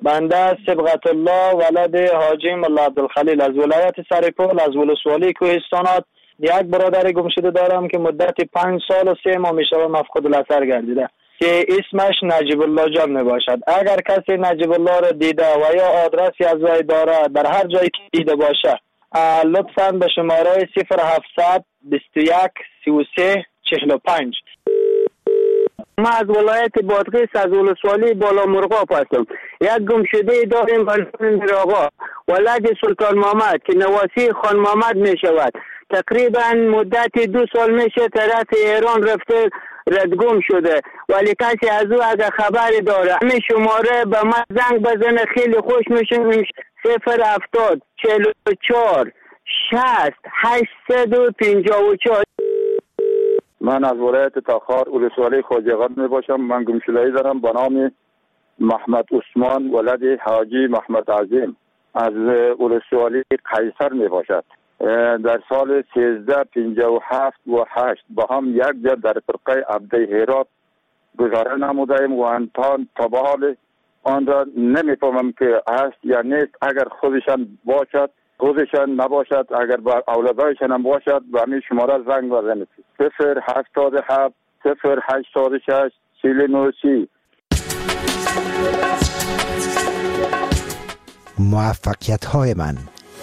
بنده صبغت الله ولد حاجی ملا عبدالخلیل از ولایت سرپل از ولسوالی کوهستانات یک برادر گم شده دارم که مدت پنج سال و سه ماه میشه مفقود الاثر گردیده که اسمش نجیب الله جان می باشد. اگر کسی نجیب الله را دیده و یا آدرسی از وی داره در هر جایی که دیده باشه لطفاً به شماره صفر هفتصد بیست و یک سی و سه چهل و پنج. ما از ولایت بادغیس از ولسوالی بالا مرغاب هستم. یک گمشده داریم بلند آقا ولد سلطان محمد که نواسی خان محمد می شود. تقریبا مدت دو سال میشه طرف ایران رفته ردگم شده ولی کسی از او اگر خبری داره همین شماره به من زنگ بزنه خیلی خوش میشه. صفر هفتاد چهل و چهار شصت هشتصد و پنجاه و چهار. من از ولایت تاخار ولسوالی خواجه‌آباد می باشم. من گمشده‌ای دارم به نام محمد عثمان ولد حاجی محمد عظیم از ولسوالی قیصر می باشد. در سال سیزده پنجاه و هفت و هشت با هم یک جا در فرقه عبده هرات گذاره نمودیم و انتان تا به حال آن را نمیفهمم که هست یا نیست. اگر خودشان باشد خودشان نباشد اگر با اولادایشان هم باشد به همین شماره زنگ بزنید صفر هفتاد و هفت صفر هشتاد و شش چهل و نه سی. موفقیت های من.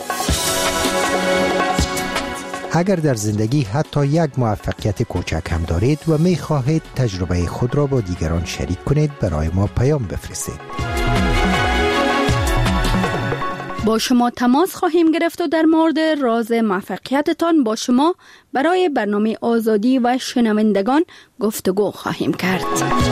اگر در زندگی حتی یک موفقیت کوچک هم دارید و می خواهید تجربه خود را با دیگران شریک کنید برای ما پیام بفرستید. با شما تماس خواهیم گرفت و در مورد راز موفقیتتان با شما برای برنامه آزادی و شنوندگان گفتگو خواهیم کرد.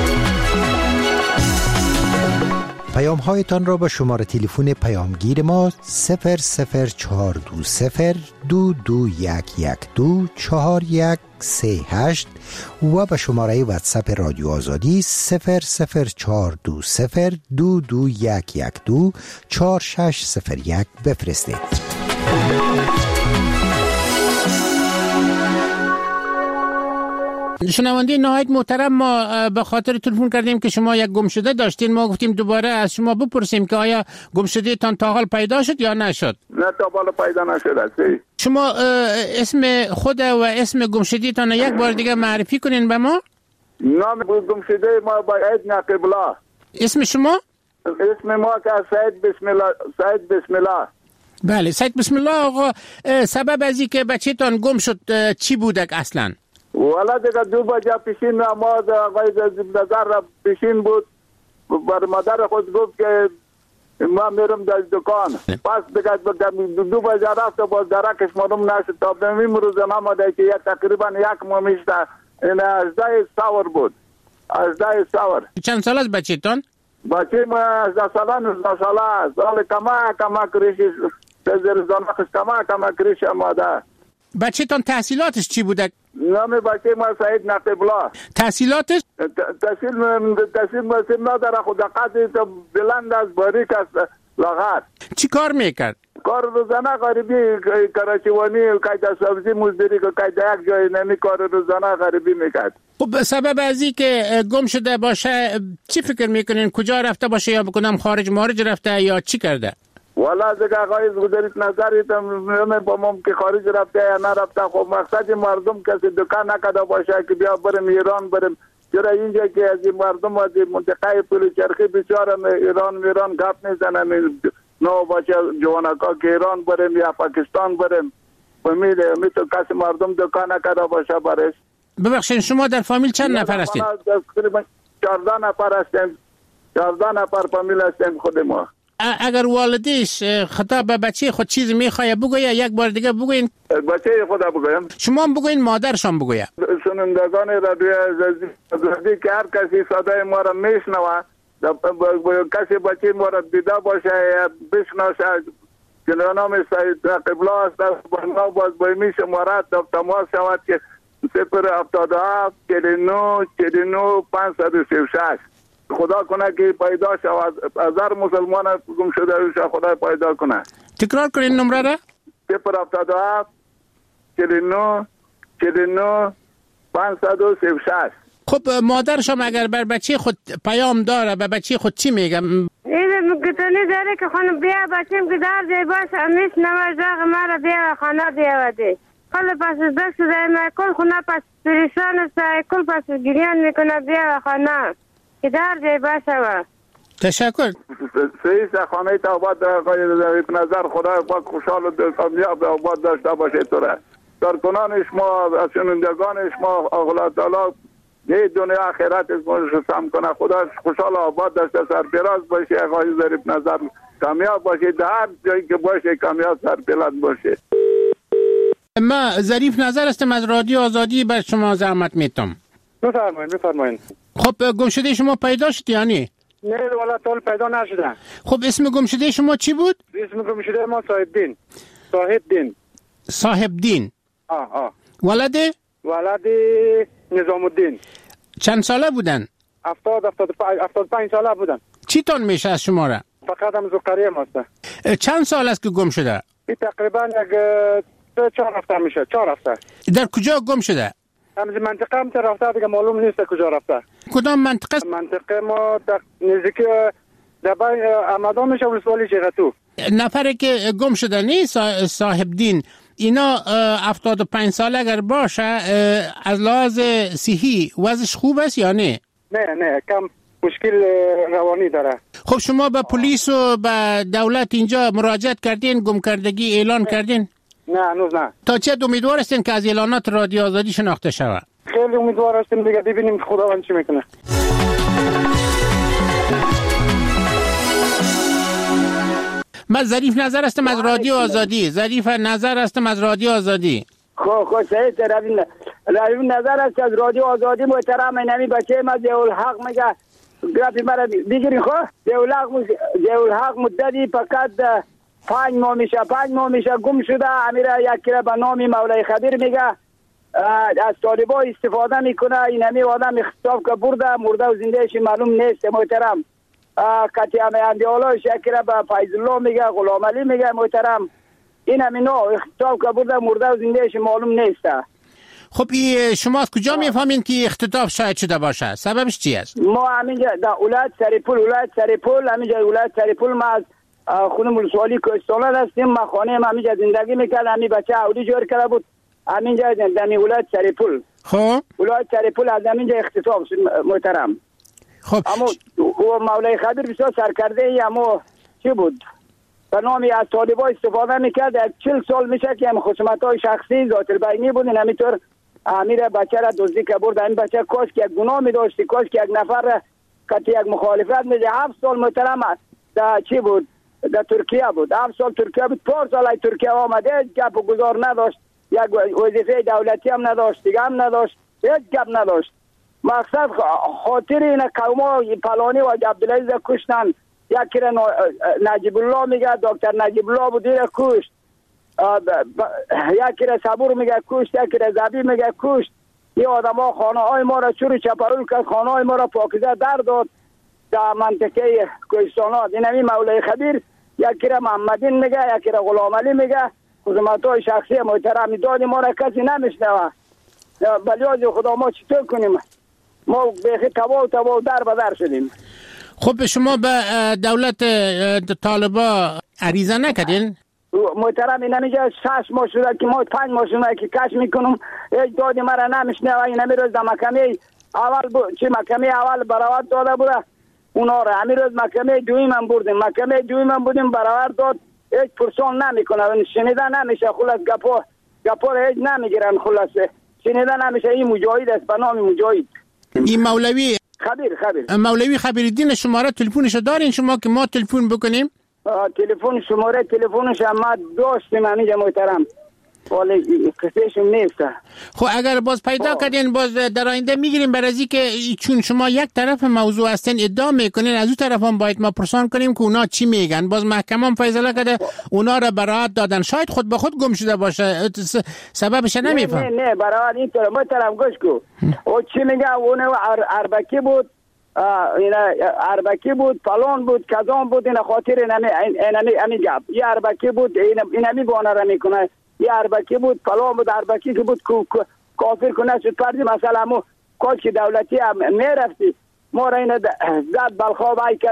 پیام هایتان را به شماره تلفن پیامگیر ما صفر صفر چهار دو صفر دو دو یک یک دو چهار یک سه هشت و به شماره واتساپ رادیو آزادی صفر صفر چهار دو صفر دو دو یک یک دو چهار شش صفر یک بفرستید. شنونده نهایت محترم، ما به خاطر تلفن کردیم که شما یک گمشده داشتین. ما گفتیم دوباره از شما بپرسیم که آیا گمشده تان تا حال پیدا شد یا نشد؟ نه تا حال پیدا نشد. شما اسم خود و اسم گمشده تان یک بار دیگه معرفی کنین به ما. نام گمشده ما باید نقیب الله. اسم شما؟ اسم ما که سید بسم الله. سید بسم الله. بله سید بسم الله. آقا سبب از اینکه بچه تان گم شد چی بودک اصلا؟ والا دیگه دو بجه پیشین نماز آقای نظر را پیشین بود. بر مادر خود گفت که ما میرم در دکان. پس دیگه دو بجه رفت و باز درکش معلوم نشد. تا به این روز نماده که تقریبا یک ماه میشته. این هجده سور بود. هجده سور. چند سال از بچه تان؟ بچه ما هجده ساله نوزده ساله. سال کما کما کریشی تزیر زنخش کما کما کریش آماده. بچه تان تحصیلاتش چی بوده؟ نام بچه ما سعید نقیب الله. تحصیلاتش؟ تحصیل تحصیل مسیم نداره خود قدری تو بلند از باریک است لغت. چی کار میکرد؟ کار روزانه غریبی کراچیوانی قید سبزی مزدوری که قید یک جای نمی کار روزانه غریبی میکرد. خب سبب از این که گم شده باشه چی فکر میکنین؟ کجا رفته باشه یا بکنم خارج مارج رفته یا چی کرده؟ والا دیگه آقای گذارید نظریت با مم که خارج رفته یا نرفته. خب مقصد مردم کسی دکان نکده باشه که بیا بریم ایران بریم. چرا اینجا که از این مردم از این منطقه پل چرخی بیچاره ایران میران گپ میزنن نو باشه جوانکا که ایران بریم یا پاکستان بریم. فهمیده میتون کسی مردم دکان نکده باشه برش. ببخشید شما در فامیل چند نفر هستید؟ تقریبا چهارده نفر هستیم. چهارده نفر فامیل هستیم خود ما. اگر والدیش خطاب به بچه خود چیز میخواه بگویه یک بار دیگه بگوین. بچه خدا بگویم. شما هم بگوین مادرشان بگویه. سنندگان رادیو آزادی که هر کسی صدای ما را میشنوه کسی بچه ما را دیده باشه یا بشناسه که نام سید نقیب الله است با ما باز باید شماره تماس شود که صفر هفتاد و هفت چهل و نه چهل و نه پانصد و سی و شش. خدا کنه که پیدا شود. از هر مسلمان گم شده روش خدا پیدا کنه. تکرار کنین نمره را. صفر هفتاد و هفت چهل و نه چهل و نه پانصد و سی و شش. خب مادرشم اگر بر بچه خود پیام داره به بچه خود چی میگم؟ این مگتونی داره که خانم بیا بچیم که در جای باش امیش نماز داغ مرا بیا و خانه بیا و دی کل پس دست شده ما کل خونه پس پریشان است کل پس گریان میکنه بیا و خانه که در جای باشه و تشکر. سعی خانه تا آباد در نظر خدا پاک خوشحال و کامیاب آباد داشته باشه توره در کنان شما از شنوندگان شما الله تعالی نه دنیا آخرت رو سم کنه خدا خوشحال آباد داشته سرفراز باشه آقای ظریف نظر کامیاب باشه در هر جایی که باشه کامیاب سرفراز باشه. ما ظریف نظر هستم از رادیو آزادی بر شما زحمت میتم. بفرمایید بفرمایید. خب گمشده شما پیدا شد یا نه؟ نه والا طول پیدا نشده. خب اسم گمشده شما چی بود؟ اسم گمشده ما صاحب دین. صاحب دین. صاحب دین. آه آه. ولده؟ ولده نظام الدین. چند ساله بودن؟ هفتاد هفتاد هفتاد پنج ساله بودن. چی تون میشه از شما را؟ فقط هم زقریه ماسته. چند سال است که گم شده؟ این تقریبا یک چهار هفته میشه چهار هفته. در کجا گم شده؟ همز منطقه هم تا رفته دیگه معلوم نیست کجا رفته. کدام منطقه؟ منطقه ما نزدیک دبای آمدان میشه ولسوالی چغتو. نفری که گم شده نیست صاحب دین اینا هفتاد و پنج سال اگر باشه از لحاظ صحی وضعش خوب است یا نه؟ نه نه کم مشکل روانی داره. خب شما به پلیس و به دولت اینجا مراجعت کردین گم کردگی اعلان کردین؟ نه هنوز نه. تا چه امیدوار هستین که از اعلانات رادیو آزادی شناخته شود؟ خیلی امیدوار هستیم دیگه ببینیم خداوند چی میکنه. من ظریف نظر هستم از رادیو آزادی. ظریف نظر هستم از رادیو آزادی. خب خب صحیح روی روی نظر است از رادیو آزادی محترم اینمی بچه ما ضیاء الحق میگه گرافی مرا بگیرین. خب ضیاء الحق ضیاء الحق مدتی فقط پنج ماه میشه پنج ماه میشه گم شده. امیره یک کره به نام مولای خبیر میگه از طالبا استفاده میکنه. اینمی آدم اختطاف که برده مرده و زندهش معلوم نیست محترم. کتیام اندیالاش یک کره به فیض الله میگه غلام علی میگه محترم. این همین نوع اختطاف که برده مرده و زندهش معلوم نیست. خب شما از کجا میفهمین که اختطاف شاید شده باشه؟ سببش چی است؟ ما همینجا در ولایت سرپل ولایت سرپل همینجا ولایت سرپل ما از خونه ولسوالی کوهستان هستیم. ما خانه ما همینجا زندگی میکرد. همین بچه اولی جور کرده بود همینجا در ولایت سرپل. خب ولایت سرپل از همینجا اختطاف شد محترم. خب اما او مولای خبیر بسیار سرکرده ای اما چی بود به نامی از طالبا استفاده میکرد. یک چل سال میشه که هم خصومت های شخصی ذات البینی بودین همینطور امیر بچه را دزدی که برد. این بچه کاش که یک گناه میداشتی کاش که یک نفر کتی یک مخالفت میده. هفت سال محترم در چی بود در ترکیه بود. هفت سال ترکیه بود. پار سال ترکیه آمده گپ و گذار نداشت. یک وظیفه دولتی هم نداشت دیگه هم نداشت هیچ گپ نداشت. مقصد خاطر این قوما پلانی و عبدالعزیز کشتن. یک کره نجیب الله میگه دکتر نجیب الله بود دیره کشت. یک کره صبور میگه کشت. یک کره زبی میگه کشت. این آدم ها خانه های ما را چوری چپرول کرد. خانه های ما را پاکیزه در داد در منطقه کوهستانات. این همی مولای خبیر یک کره محمدین میگه یک کره غلام علی میگه خدمت های شخصی محترمی دادی ما را کسی نمیشنوه. بلیاز خدا ما چطور کنیم؟ ما بیخی تبا و تبا در بدر شدیم. خب شما به دولت طالبا عریضه نکردین؟ محترم این همیجا شش ماه شده که ما پنج ماه شده که کش میکنم هیچ دادی مرا نمیشنوه. این همی روز در محکمه اول بود چی محکمه اول براوت داده بوده اونا را. همی روز محکمه دویم هم بردیم محکمه دویم هم بودیم براوت داد هیچ پرسان نمیکنه شنیده نمیشه. خلاص گپا گپا هیچ نمیگیرن. خلاصه شنیده نمیشه. این مجاهد است به نام مجاهد. این مولوی خبیر خبیر مولوی خبیرالدین شماره تلفنش دارین شما که ما تلفن بکنیم؟ تلفن شماره تلفنش ما داشتیم همینجا محترم ولی قصهشون نیست. خب اگر باز پیدا کردین باز در آینده میگیریم بر ازی که چون شما یک طرف موضوع هستین ادعا میکنین از اون طرف هم باید ما پرسان کنیم که اونا چی میگن. باز محکمه هم فیصله کرده اونا را براعت دادن. شاید خود به خود گم شده باشه سببش نمیفهم. نه نه براعت این طرف محترم گوش کو او چی میگه اون اربکی بود اینا اربکی بود فلان بود کذان بود. این خاطر نمی نمی نمی گپ یه اربکی بود این نمی بانه را میکنه. یه اربکی بود فلان بود اربکی که بود کافر کنه شد پردی مثلا مو کاش که دولتی هم میرفتی ما را این زد بلخواب های کرد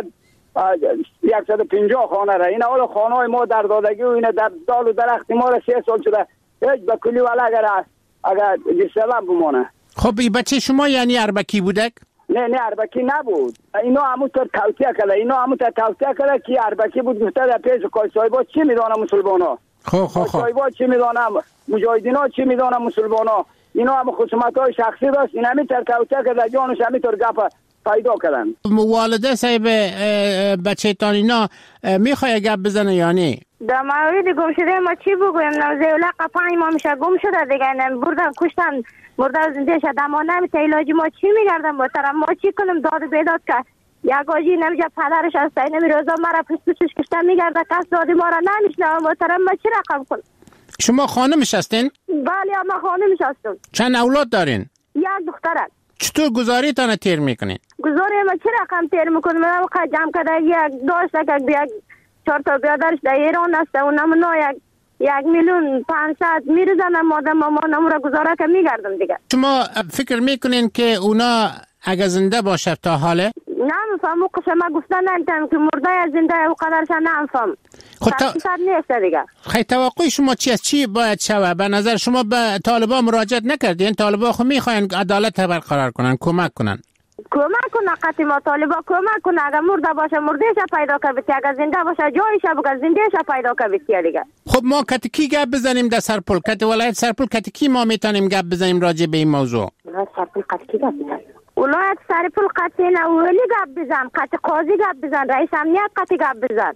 صد و پنجاه خانه را. این اول خانه های ما در دادگی و این در دال و درخت ما را سه سال شده هیچ به کلی ولی اگر اگر جسلم بمانه. خب این بچه شما یعنی اربکی بودک؟ نه نه اربکی نبود. اینا همونطور توصیه کرده اینا همونطور توصیه کرده که اربکی بود. گفته در پیش قای صاحبا چی میدانه مسلمانا، خب خب خب صاحبا چی میدانه، مجاهدینا چی میدانه مسلمانا. اینا هم خصومت های شخصی داشت. این همینطور توصیه کرده جانش همینطور گپ پیدا کردن. والده صاحب بچه تان اینا میخواه گپ بزنه یا نه؟ در مورد گم شده ما چی بگویم؟ نوزیوله قپنج ما میشه گم شده دیگه، بردن کشتن مرده زنده شد. اما نمیشه علاجی ما چی میگردن محترم؟ ما چی کنیم؟ داد بیداد که یک آجی نمیشه پدرش هسته نمی روزا مرا پس پسش کشتن میگرده کس دادی ما را نمیشنه. محترم ما چی رقم کنیم؟ شما خانمش هستین؟ بله ما خانمش هستم. چند اولاد دارین؟ یک دخترک. چطور گزاری تانه تیر میکنین؟ گزاری ما چی رقم تیر میکنیم؟ من وقت جمع کرده یک داشت که بیاد چهار تا بیادرش در ایران است و نمونا یک یک میلیون پانصد میرزنم مادم ما نمورا گزاره که میگردم دیگه. شما فکر میکنین که اونا اگه زنده باشه تا حاله؟ نمیفهم او قسم ما گفتن نمیتونم که مرده یا زنده او قدرش نمیفهم. خب تا... نیست دیگه. خیلی توقع شما چی است؟ چی باید شوه؟ به نظر شما به طالبان مراجعت نکردین؟ طالبان خو میخواین عدالت برقرار کنن، کمک کنن. کمک کنه قطعی ما طالبا کمک کنه. اگر مرده باشه مردهش پیدا کنه، اگر زنده باشه جایش بگه زندهش پیدا کنه دیگه. خب ما کتکی گپ بزنیم در سرپل، کت ولایت سرپل کتکی ما میتونیم گپ بزنیم راجع به این موضوع. ولایت سرپل کتکی گپ بزنیم. ولایت سرپل قطعی نه ولی گپ بزن، قطع قاضی گپ بزن، رئیس امنیت قطعی گپ بزن.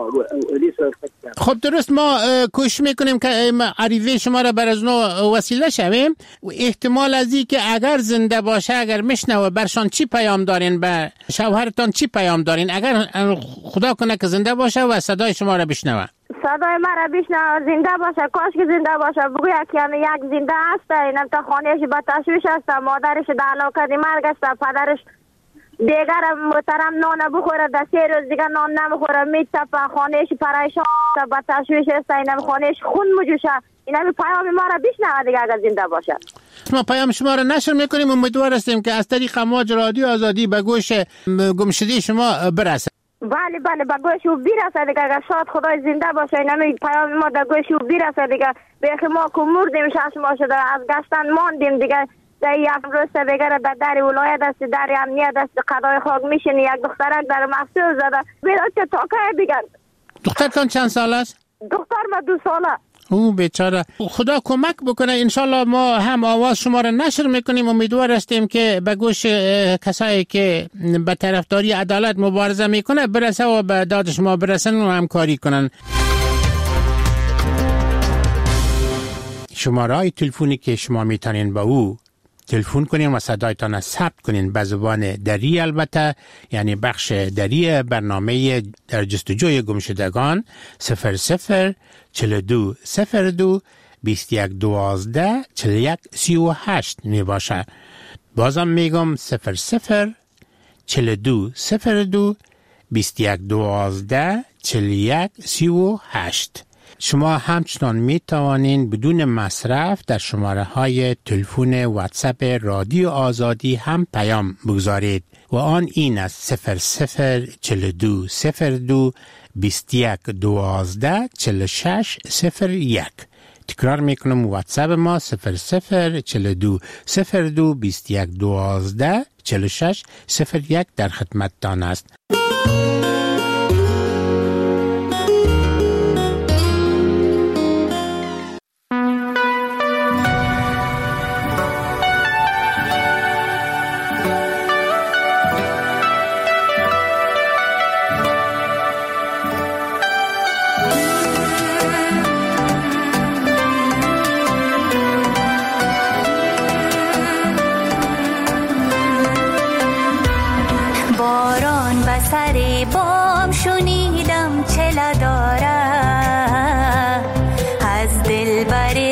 خب درست ما کوشش میکنیم که عریضه شما را بر از نو وسیله شویم. احتمال از این که اگر زنده باشه، اگر میشنوه برشان چی پیام دارین؟ به شوهرتان چی پیام دارین اگر خدا کنه که زنده باشه و صدای شما را بشنوه؟ صدای مرا بشنوه زنده باشه، کاش که زنده باشه. بگوی که یک زنده هست، اینم تا خانهش با تشویش هست، مادرش در علاقه مرگ است، پدرش دیگر محترم نان بخوره، در سه روز دیگر نان نمیخوره، میتپه، خانهش پریشان است، با تشویش است، اینم خانهش خون مجوشه. اینم پیام ما را بشنوه دیگه اگر زنده باشه. ما پیام شما را نشر میکنیم، امیدوار هستیم که از طریق امواج رادیو آزادی به گوش گمشده شما برسه. بله بله به گوش او بیرسه دیگه. اگر شاد خدای زنده باشه اینم پیام ما در گوش او بیرسه دیگه. بیخی ما که مردیم شش ماه شده از گشتن ماندیم دیگه. در یک روز بگره در در ولایت است، در امنیت است، قضای خاک میشینی. یک دخترک در مفتوح زده بیداد که تاکه دیگه. دخترتان چند سال است؟ دختر ما دو ساله. او بیچاره. خدا کمک بکنه. انشالله ما هم آواز شما را نشر میکنیم. امیدوار هستیم که به گوش کسایی که به طرفداری عدالت مبارزه میکنه برسه و به داد شما برسن و همکاری کنن. شماره تلفنی که شما میتونین با او تلفن کنین و صدایتان ثبت کنین به زبان دری، البته یعنی بخش دری برنامه در جستجوی گمشدگان صفر صفر چهل و دو صفر دو بیست و یک دوازده چهل و یک سی و هشت می باشه. بازم میگم صفر صفر چهل و دو صفر دو بیست و یک دوازده چهل و یک سی و هشت. شما همچنان می توانین بدون مصرف در شماره های تلفن واتساپ رادیو آزادی هم پیام بگذارید و آن این است صفر صفر چهل و دو صفر دو بیست و یک دوازده چهل و شش صفر یک. تکرار میکنم واتساپ ما صفر صفر چهل و دو صفر دو بیست و یک دوازده چهل و شش صفر یک در خدمتتان است. سر بام شنیدم چلا داره از دل بر